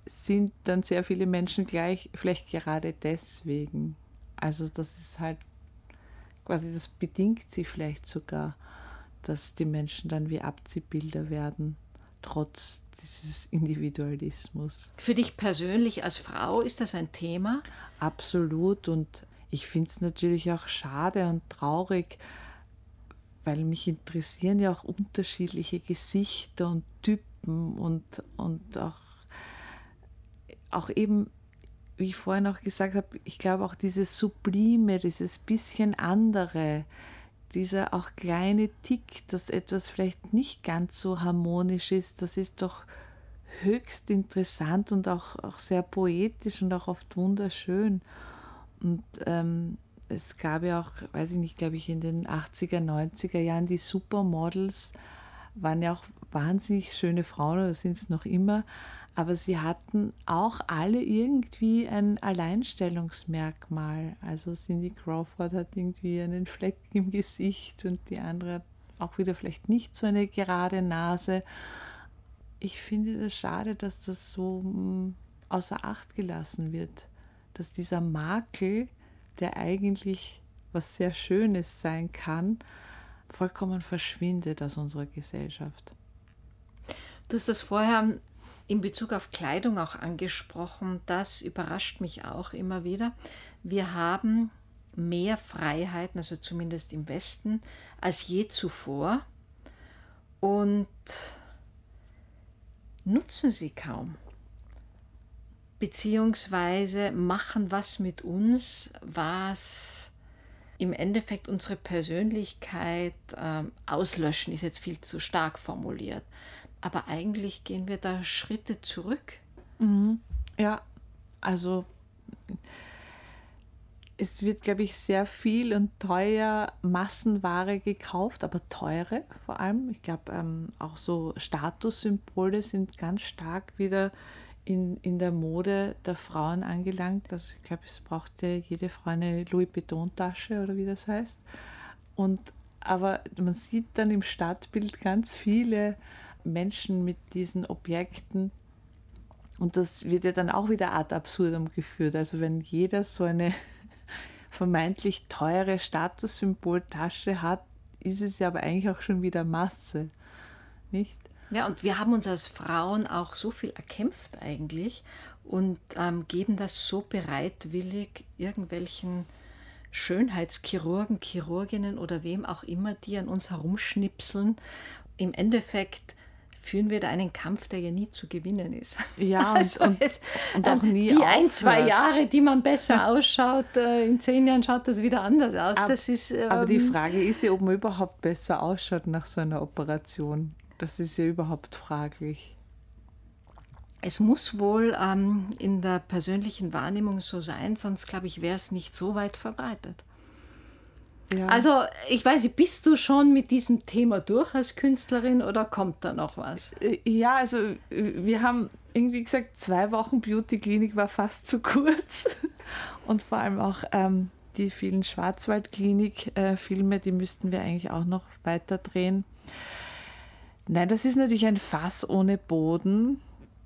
sind dann sehr viele Menschen gleich, vielleicht gerade deswegen. Also das ist halt quasi, das bedingt sich vielleicht sogar, dass die Menschen dann wie Abziehbilder werden, trotz dieses Individualismus. Für dich persönlich als Frau ist das ein Thema? Absolut, und ich finde es natürlich auch schade und traurig, weil mich interessieren ja auch unterschiedliche Gesichter und Typen und, und auch, auch eben, wie ich vorhin auch gesagt habe, ich glaube auch dieses Sublime, dieses bisschen andere, dieser auch kleine Tick, dass etwas vielleicht nicht ganz so harmonisch ist, das ist doch höchst interessant und auch, auch sehr poetisch und auch oft wunderschön. Und ähm, es gab ja auch, weiß ich nicht, glaube ich, in den achtziger, neunziger Jahren, die Supermodels waren ja auch wahnsinnig schöne Frauen, oder sind es noch immer, aber sie hatten auch alle irgendwie ein Alleinstellungsmerkmal. Also Cindy Crawford hat irgendwie einen Fleck im Gesicht und die andere hat auch wieder vielleicht nicht so eine gerade Nase. Ich finde es schade, dass das so mh, außer Acht gelassen wird, dass dieser Makel, der eigentlich was sehr Schönes sein kann, vollkommen verschwindet aus unserer Gesellschaft. Du hast das vorher in Bezug auf Kleidung auch angesprochen. Das überrascht mich auch immer wieder. Wir haben mehr Freiheiten, also zumindest im Westen, als je zuvor und nutzen sie kaum. Beziehungsweise machen was mit uns, was im Endeffekt unsere Persönlichkeit äh, auslöschen, ist jetzt viel zu stark formuliert. Aber eigentlich gehen wir da Schritte zurück. Mhm. Ja, also es wird, glaube ich, sehr viel und teuer Massenware gekauft, aber teure vor allem. Ich glaube, ähm, auch so Statussymbole sind ganz stark wieder in, in der Mode der Frauen angelangt. Also ich glaube, es brauchte jede Frau eine Louis Vuitton-Tasche oder wie das heißt. Und, aber man sieht dann im Stadtbild ganz viele Menschen mit diesen Objekten. Und das wird ja dann auch wieder ad absurdum geführt. Also wenn jeder so eine vermeintlich teure Statussymboltasche hat, ist es ja aber eigentlich auch schon wieder Masse, nicht? Ja, und wir haben uns als Frauen auch so viel erkämpft eigentlich und ähm, geben das so bereitwillig irgendwelchen Schönheitschirurgen, Chirurginnen oder wem auch immer, die an uns herumschnipseln. Im Endeffekt führen wir da einen Kampf, der ja nie zu gewinnen ist. Ja, und, also und, es, und auch nie Die aufhört. ein, zwei Jahre, die man besser ausschaut, in zehn Jahren schaut das wieder anders aus. Aber, das ist, ähm, aber die Frage ist ja, ob man überhaupt besser ausschaut nach so einer Operation. Das ist ja überhaupt fraglich. Es muss wohl ähm, in der persönlichen Wahrnehmung so sein, sonst glaube ich, wäre es nicht so weit verbreitet. Ja. Also ich weiß nicht, bist du schon mit diesem Thema durch als Künstlerin oder kommt da noch was? Ja, also wir haben irgendwie gesagt, zwei Wochen Beauty-Klinik war fast zu kurz. Und vor allem auch ähm, die vielen Schwarzwald-Klinik-Filme, die müssten wir eigentlich auch noch weiter drehen. Nein, das ist natürlich ein Fass ohne Boden.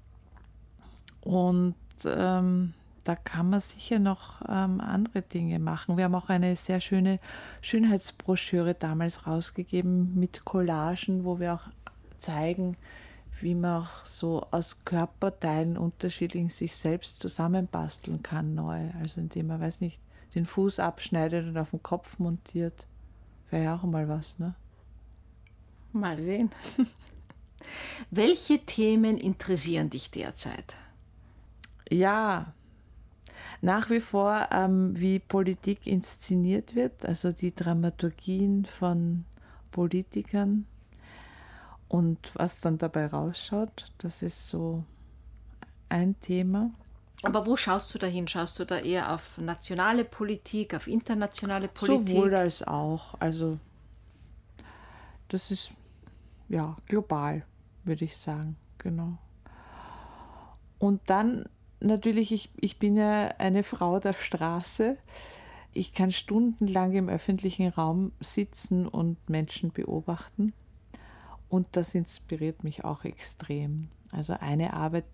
Und ähm, da kann man sicher noch ähm, andere Dinge machen. Wir haben auch eine sehr schöne Schönheitsbroschüre damals rausgegeben mit Collagen, wo wir auch zeigen, wie man auch so aus Körperteilen unterschiedlich sich selbst zusammenbasteln kann neu. Also indem man, weiß nicht, den Fuß abschneidet und auf den Kopf montiert. Wäre ja auch mal was, ne? Mal sehen. Welche Themen interessieren dich derzeit? Ja, nach wie vor, ähm, wie Politik inszeniert wird, also die Dramaturgien von Politikern und was dann dabei rausschaut, das ist so ein Thema. Aber wo schaust du da hin? Schaust du da eher auf nationale Politik, auf internationale Politik? Sowohl als auch. Also das ist ja global, würde ich sagen, genau. Und dann natürlich, ich, ich bin ja eine Frau der Straße. Ich kann stundenlang im öffentlichen Raum sitzen und Menschen beobachten. Und das inspiriert mich auch extrem. Also eine Arbeit,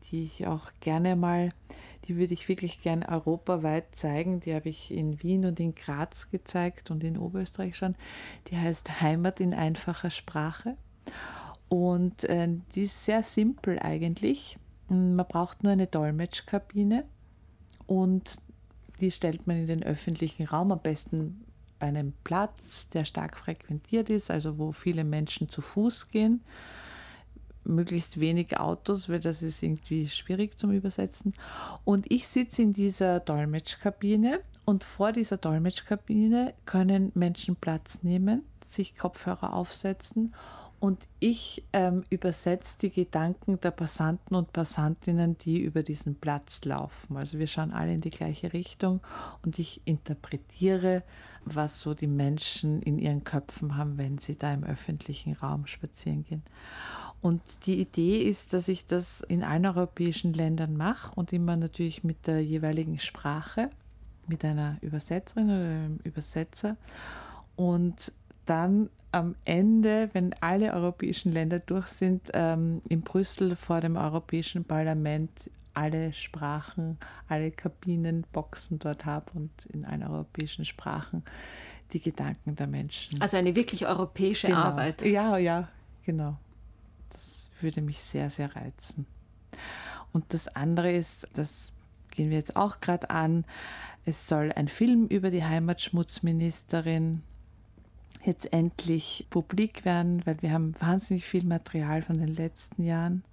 die ich auch gerne mal, die würde ich wirklich gern europaweit zeigen. Die habe ich in Wien und in Graz gezeigt und in Oberösterreich schon. Die heißt Heimat in einfacher Sprache. Und äh, die ist sehr simpel eigentlich. Man braucht nur eine Dolmetschkabine und die stellt man in den öffentlichen Raum, am besten bei einem Platz, der stark frequentiert ist, also wo viele Menschen zu Fuß gehen. Möglichst wenig Autos, weil das ist irgendwie schwierig zum Übersetzen. Und ich sitze in dieser Dolmetschkabine und vor dieser Dolmetschkabine können Menschen Platz nehmen, sich Kopfhörer aufsetzen und ich ähm, übersetze die Gedanken der Passanten und Passantinnen, die über diesen Platz laufen. Also wir schauen alle in die gleiche Richtung und ich interpretiere, was so die Menschen in ihren Köpfen haben, wenn sie da im öffentlichen Raum spazieren gehen. Und die Idee ist, dass ich das in allen europäischen Ländern mache und immer natürlich mit der jeweiligen Sprache, mit einer Übersetzerin oder einem Übersetzer. Und dann am Ende, wenn alle europäischen Länder durch sind, ähm, in Brüssel vor dem Europäischen Parlament alle Sprachen, alle Kabinenboxen dort habe und in allen europäischen Sprachen die Gedanken der Menschen. Also eine wirklich europäische genau. Arbeit. Ja, ja, genau. Das würde mich sehr, sehr reizen. Und das andere ist, das gehen wir jetzt auch gerade an, es soll ein Film über die Heimatschmutzministerin jetzt endlich publik werden, weil wir haben wahnsinnig viel Material von den letzten Jahren.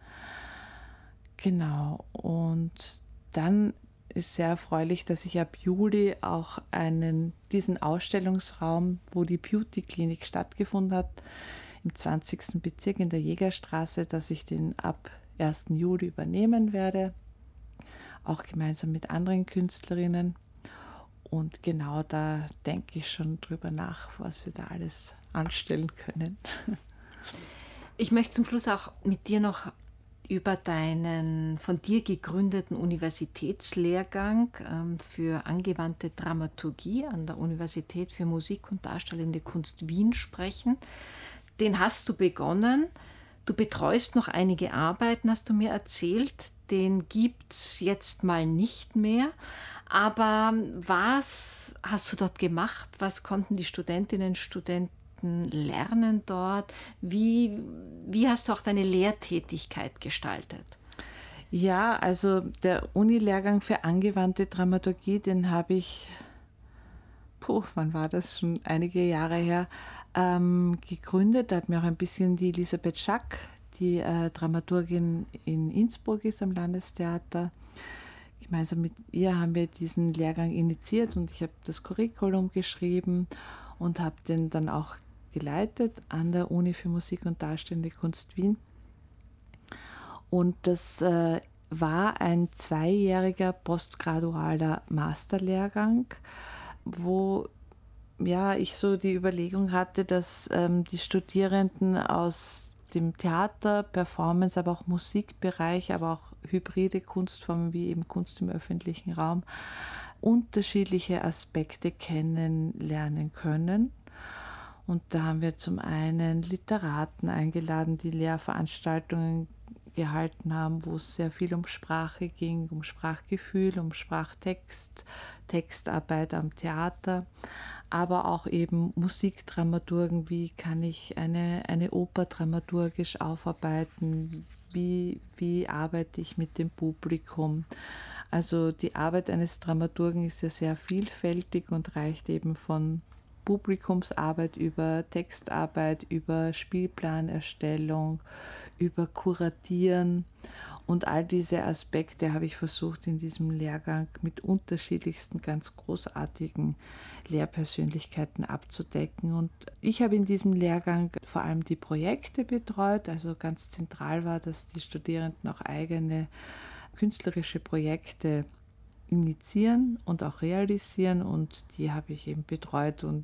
Genau, und dann ist sehr erfreulich, dass ich ab Juli auch einen, diesen Ausstellungsraum, wo die Beauty-Klinik stattgefunden hat, im zwanzigsten Bezirk in der Jägerstraße, dass ich den ab ersten Juli übernehmen werde, auch gemeinsam mit anderen Künstlerinnen. Und genau da denke ich schon drüber nach, was wir da alles anstellen können. Ich möchte zum Schluss auch mit dir noch über deinen von dir gegründeten Universitätslehrgang ähm, für angewandte Dramaturgie an der Universität für Musik und Darstellende Kunst Wien sprechen. Den hast du begonnen. Du betreust noch einige Arbeiten, hast du mir erzählt. Den gibt es jetzt mal nicht mehr. Aber was hast du dort gemacht? Was konnten die Studentinnen und Studenten lernen dort? Wie, wie hast du auch deine Lehrtätigkeit gestaltet? Ja, also der Uni-Lehrgang für angewandte Dramaturgie, den habe ich, puh, wann war das? Schon einige Jahre her, ähm, gegründet. Da hat mir auch ein bisschen die Elisabeth Schack, die äh, Dramaturgin in Innsbruck ist am Landestheater. Gemeinsam mit ihr haben wir diesen Lehrgang initiiert und ich habe das Curriculum geschrieben und habe den dann auch geleitet an der Uni für Musik und Darstellende Kunst Wien. Und das äh, war ein zweijähriger postgradualer Masterlehrgang, wo ja, ich so die Überlegung hatte, dass ähm, die Studierenden aus dem Theater, Performance, aber auch Musikbereich, aber auch hybride Kunstformen wie eben Kunst im öffentlichen Raum unterschiedliche Aspekte kennenlernen können. Und da haben wir zum einen Literaten eingeladen, die Lehrveranstaltungen gehalten haben, wo es sehr viel um Sprache ging, um Sprachgefühl, um Sprachtext, Textarbeit am Theater, aber auch eben Musikdramaturgen, wie kann ich eine, eine Oper dramaturgisch aufarbeiten, wie, wie arbeite ich mit dem Publikum. Also die Arbeit eines Dramaturgen ist ja sehr vielfältig und reicht eben von Publikumsarbeit über Textarbeit, über Spielplanerstellung, über Kuratieren. Und all diese Aspekte habe ich versucht in diesem Lehrgang mit unterschiedlichsten, ganz großartigen Lehrpersönlichkeiten abzudecken. Und ich habe in diesem Lehrgang vor allem die Projekte betreut. Also ganz zentral war, dass die Studierenden auch eigene künstlerische Projekte initiieren und auch realisieren. Und die habe ich eben betreut und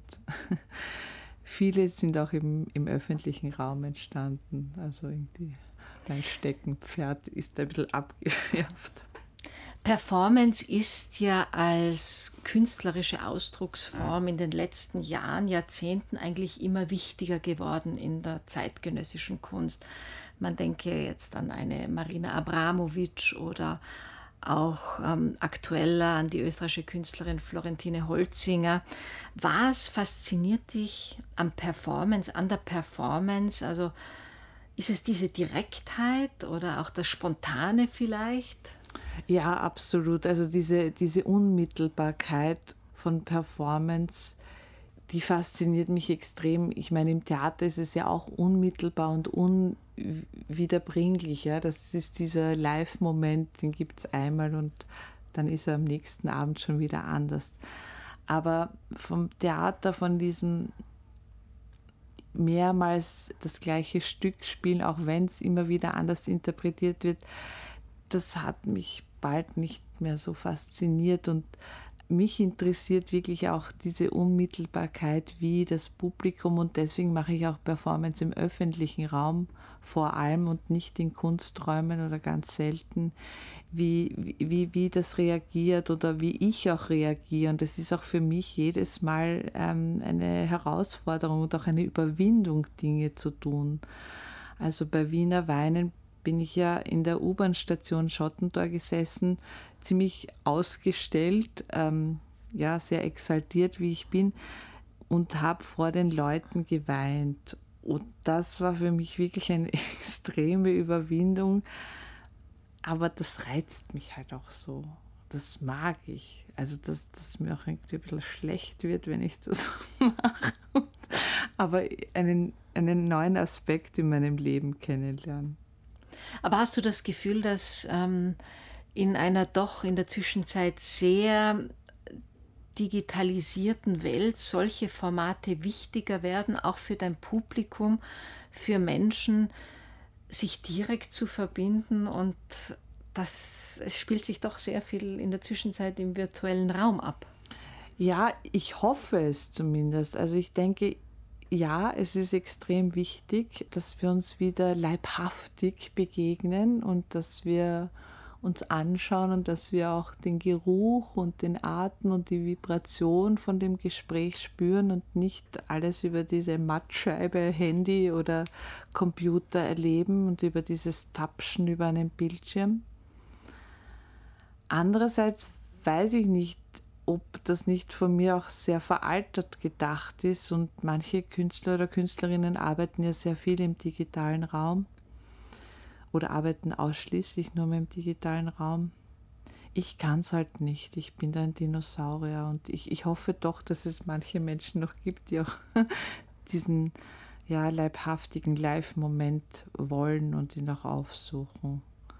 viele sind auch im, im öffentlichen Raum entstanden. Also irgendwie mein Steckenpferd ist ein bisschen abgeschärft. Performance ist ja als künstlerische Ausdrucksform in den letzten Jahren, Jahrzehnten eigentlich immer wichtiger geworden in der zeitgenössischen Kunst. Man denke jetzt an eine Marina Abramovic oder auch ähm, aktueller an die österreichische Künstlerin Florentine Holzinger. Was fasziniert dich am Performance, an der Performance? Also ist es diese Direktheit oder auch das Spontane vielleicht? Ja, absolut. Also diese, diese Unmittelbarkeit von Performance, die fasziniert mich extrem. Ich meine, im Theater ist es ja auch unmittelbar und unwiederbringlich. Ja? Das ist dieser Live-Moment, den gibt es einmal und dann ist er am nächsten Abend schon wieder anders. Aber vom Theater, von diesem mehrmals das gleiche Stück spielen, auch wenn es immer wieder anders interpretiert wird, das hat mich bald nicht mehr so fasziniert und mich interessiert wirklich auch diese Unmittelbarkeit wie das Publikum und deswegen mache ich auch Performance im öffentlichen Raum vor allem und nicht in Kunsträumen oder ganz selten, wie, wie, wie das reagiert oder wie ich auch reagiere und das ist auch für mich jedes Mal ähm, eine Herausforderung und auch eine Überwindung, Dinge zu tun. Also bei Wiener Weinen bin ich ja in der U-Bahn-Station Schottentor gesessen, ziemlich ausgestellt, ähm, ja, sehr exaltiert, wie ich bin, und habe vor den Leuten geweint. Und das war für mich wirklich eine extreme Überwindung. Aber das reizt mich halt auch so. Das mag ich. Also, dass, dass mir auch irgendwie ein bisschen schlecht wird, wenn ich das mache. Aber einen, einen neuen Aspekt in meinem Leben kennenlernen. Aber hast du das Gefühl, dass ähm, in einer doch in der Zwischenzeit sehr digitalisierten Welt solche Formate wichtiger werden, auch für dein Publikum, für Menschen, sich direkt zu verbinden und das, es spielt sich doch sehr viel in der Zwischenzeit im virtuellen Raum ab? Ja, ich hoffe es zumindest. Also ich denke, ja, es ist extrem wichtig, dass wir uns wieder leibhaftig begegnen und dass wir uns anschauen und dass wir auch den Geruch und den Atem und die Vibration von dem Gespräch spüren und nicht alles über diese Mattscheibe, Handy oder Computer erleben und über dieses Tapschen über einen Bildschirm. Andererseits weiß ich nicht, ob das nicht von mir auch sehr veraltet gedacht ist und manche Künstler oder Künstlerinnen arbeiten ja sehr viel im digitalen Raum oder arbeiten ausschließlich nur im digitalen Raum. Ich kann es halt nicht, ich bin da ein Dinosaurier und ich, ich hoffe doch, dass es manche Menschen noch gibt, die auch diesen ja, leibhaftigen Live-Moment wollen und ihn auch aufsuchen.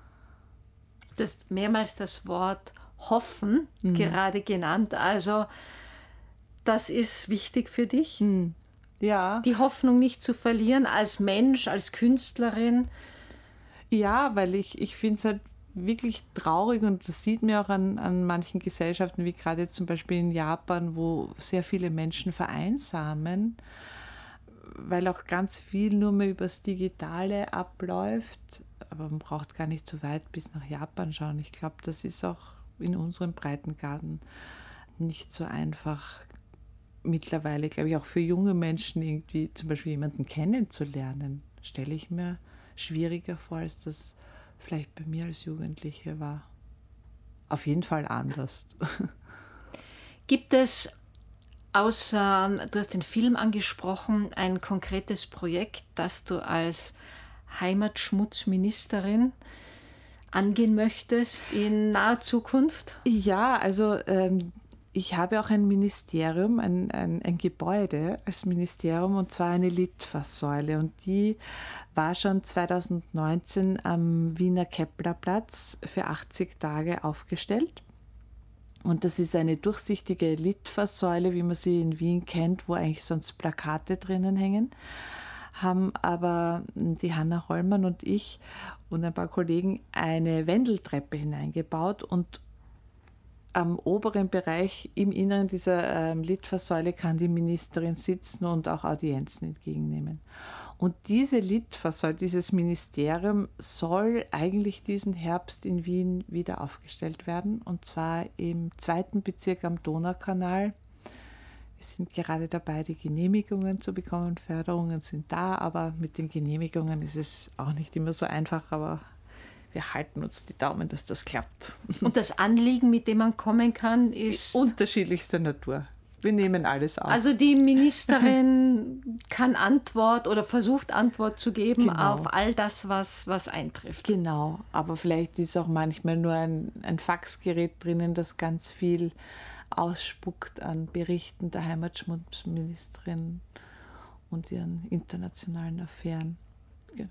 Du hast mehrmals das Wort Hoffen mhm. gerade genannt. Also das ist wichtig für dich, mhm. ja. Die Hoffnung nicht zu verlieren als Mensch, als Künstlerin. Ja, weil ich, ich finde es halt wirklich traurig und das sieht man auch an, an manchen Gesellschaften, wie gerade zum Beispiel in Japan, wo sehr viele Menschen vereinsamen, weil auch ganz viel nur mehr übers Digitale abläuft. Aber man braucht gar nicht so weit bis nach Japan schauen. Ich glaube, das ist auch in unserem Breitengraden nicht so einfach mittlerweile, glaube ich, auch für junge Menschen irgendwie zum Beispiel jemanden kennenzulernen, stelle ich mir schwieriger vor, als das vielleicht bei mir als Jugendliche war. Auf jeden Fall anders. Gibt es, außer, du hast den Film angesprochen, ein konkretes Projekt, das du als Heimatschmutzministerin angehen möchtest in naher Zukunft? Ja, also ähm, ich habe auch ein Ministerium, ein, ein, ein Gebäude als Ministerium und zwar eine Litfaßsäule und die war schon zweitausendneunzehn am Wiener Keplerplatz für achtzig Tage aufgestellt. Und das ist eine durchsichtige Litfaßsäule, wie man sie in Wien kennt, wo eigentlich sonst Plakate drinnen hängen. Haben aber die Hanna Hollmann und ich und ein paar Kollegen eine Wendeltreppe hineingebaut und am oberen Bereich im Inneren dieser ähm, Litfaßsäule kann die Ministerin sitzen und auch Audienzen entgegennehmen. Und diese Litfaßsäule, dieses Ministerium soll eigentlich diesen Herbst in Wien wieder aufgestellt werden, und zwar im zweiten Bezirk am Donaukanal. Wir sind gerade dabei, die Genehmigungen zu bekommen. Förderungen sind da, aber mit den Genehmigungen ist es auch nicht immer so einfach, aber wir halten uns die Daumen, dass das klappt. Und das Anliegen, mit dem man kommen kann, ist unterschiedlichster Natur. Wir nehmen alles auf. Also die Ministerin kann Antwort oder versucht Antwort zu geben Genau. auf all das, was, was eintrifft. Genau, aber vielleicht ist auch manchmal nur ein, ein Faxgerät drinnen, das ganz viel ausspuckt an Berichten der Heimatschmutzministerin und ihren internationalen Affären. Genau.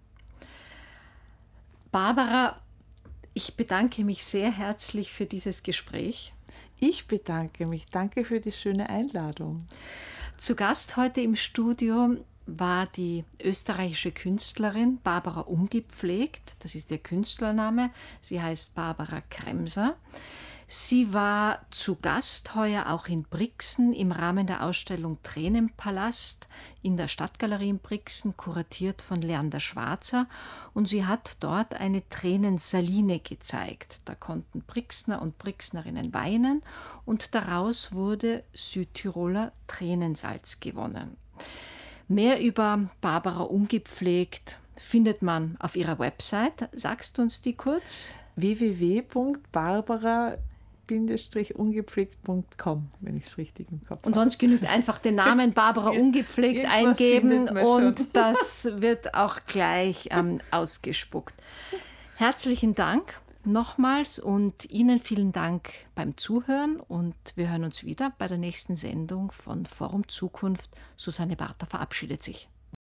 Barbara, ich bedanke mich sehr herzlich für dieses Gespräch. Ich bedanke mich. Danke für die schöne Einladung. Zu Gast heute im Studio war die österreichische Künstlerin Barbara Ungepflegt. Das ist ihr Künstlername. Sie heißt Barbara Kremser. Sie war zu Gast heuer auch in Brixen im Rahmen der Ausstellung Tränenpalast in der Stadtgalerie in Brixen, kuratiert von Leander Schwarzer. Und sie hat dort eine Tränensaline gezeigt. Da konnten Brixner und Brixnerinnen weinen und daraus wurde Südtiroler Tränensalz gewonnen. Mehr über Barbara Ungepflegt findet man auf ihrer Website. Sagst du uns die kurz? w w w punkt barbara ungepflegt punkt com, wenn ich es richtig im Kopf habe. Und sonst genügt einfach den Namen Barbara Ungepflegt eingeben und das wird auch gleich ähm, ausgespuckt. Herzlichen Dank nochmals und Ihnen vielen Dank beim Zuhören, und wir hören uns wieder bei der nächsten Sendung von Forum Zukunft. Susanne Barther verabschiedet sich.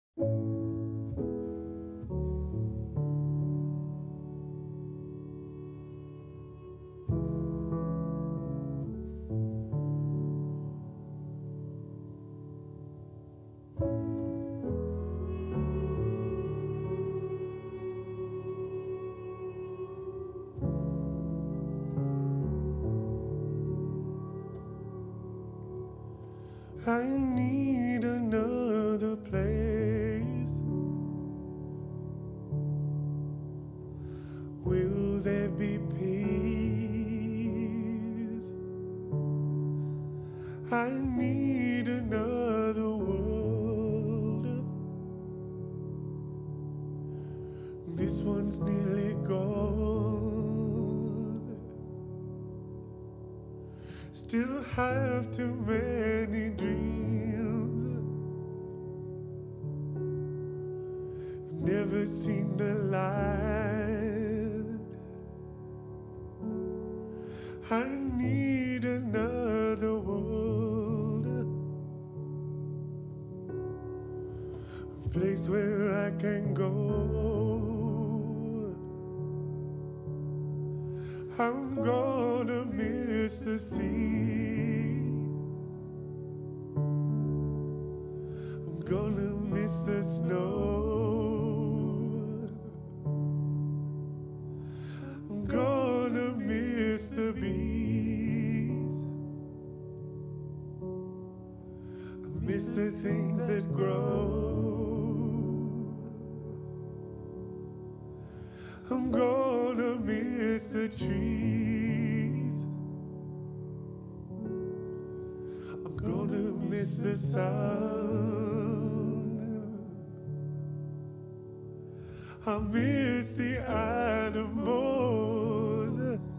I need another place. Will there be peace? I need another world. This one's nearly gone. Still have too many dreams. Never seen the light. I need another world, a place where I can go. I'm gonna miss the sea. I'm gonna miss the snow. I'm gonna miss the bees. I miss the things that grow. I'm gonna miss the trees. I'm gonna miss the sound. I miss the animals.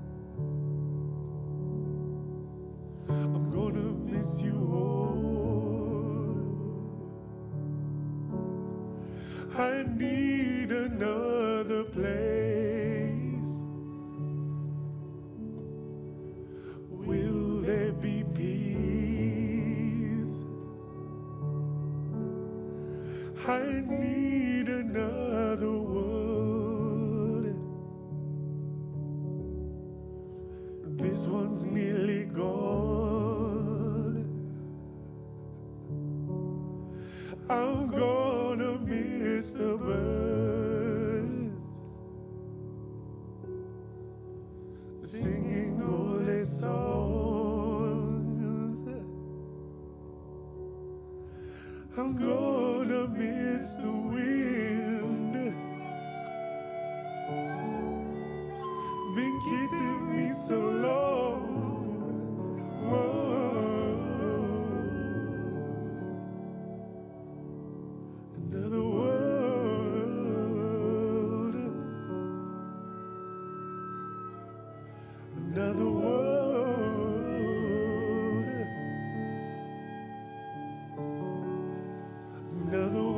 I'm gonna miss you all. I need another place. Will there be peace? I need another world. This one's nearly gone. I'm gonna miss the birds singing all their songs. I'm gonna miss the wind. Been kissing me so long. Whoa. Another world. Another world. Another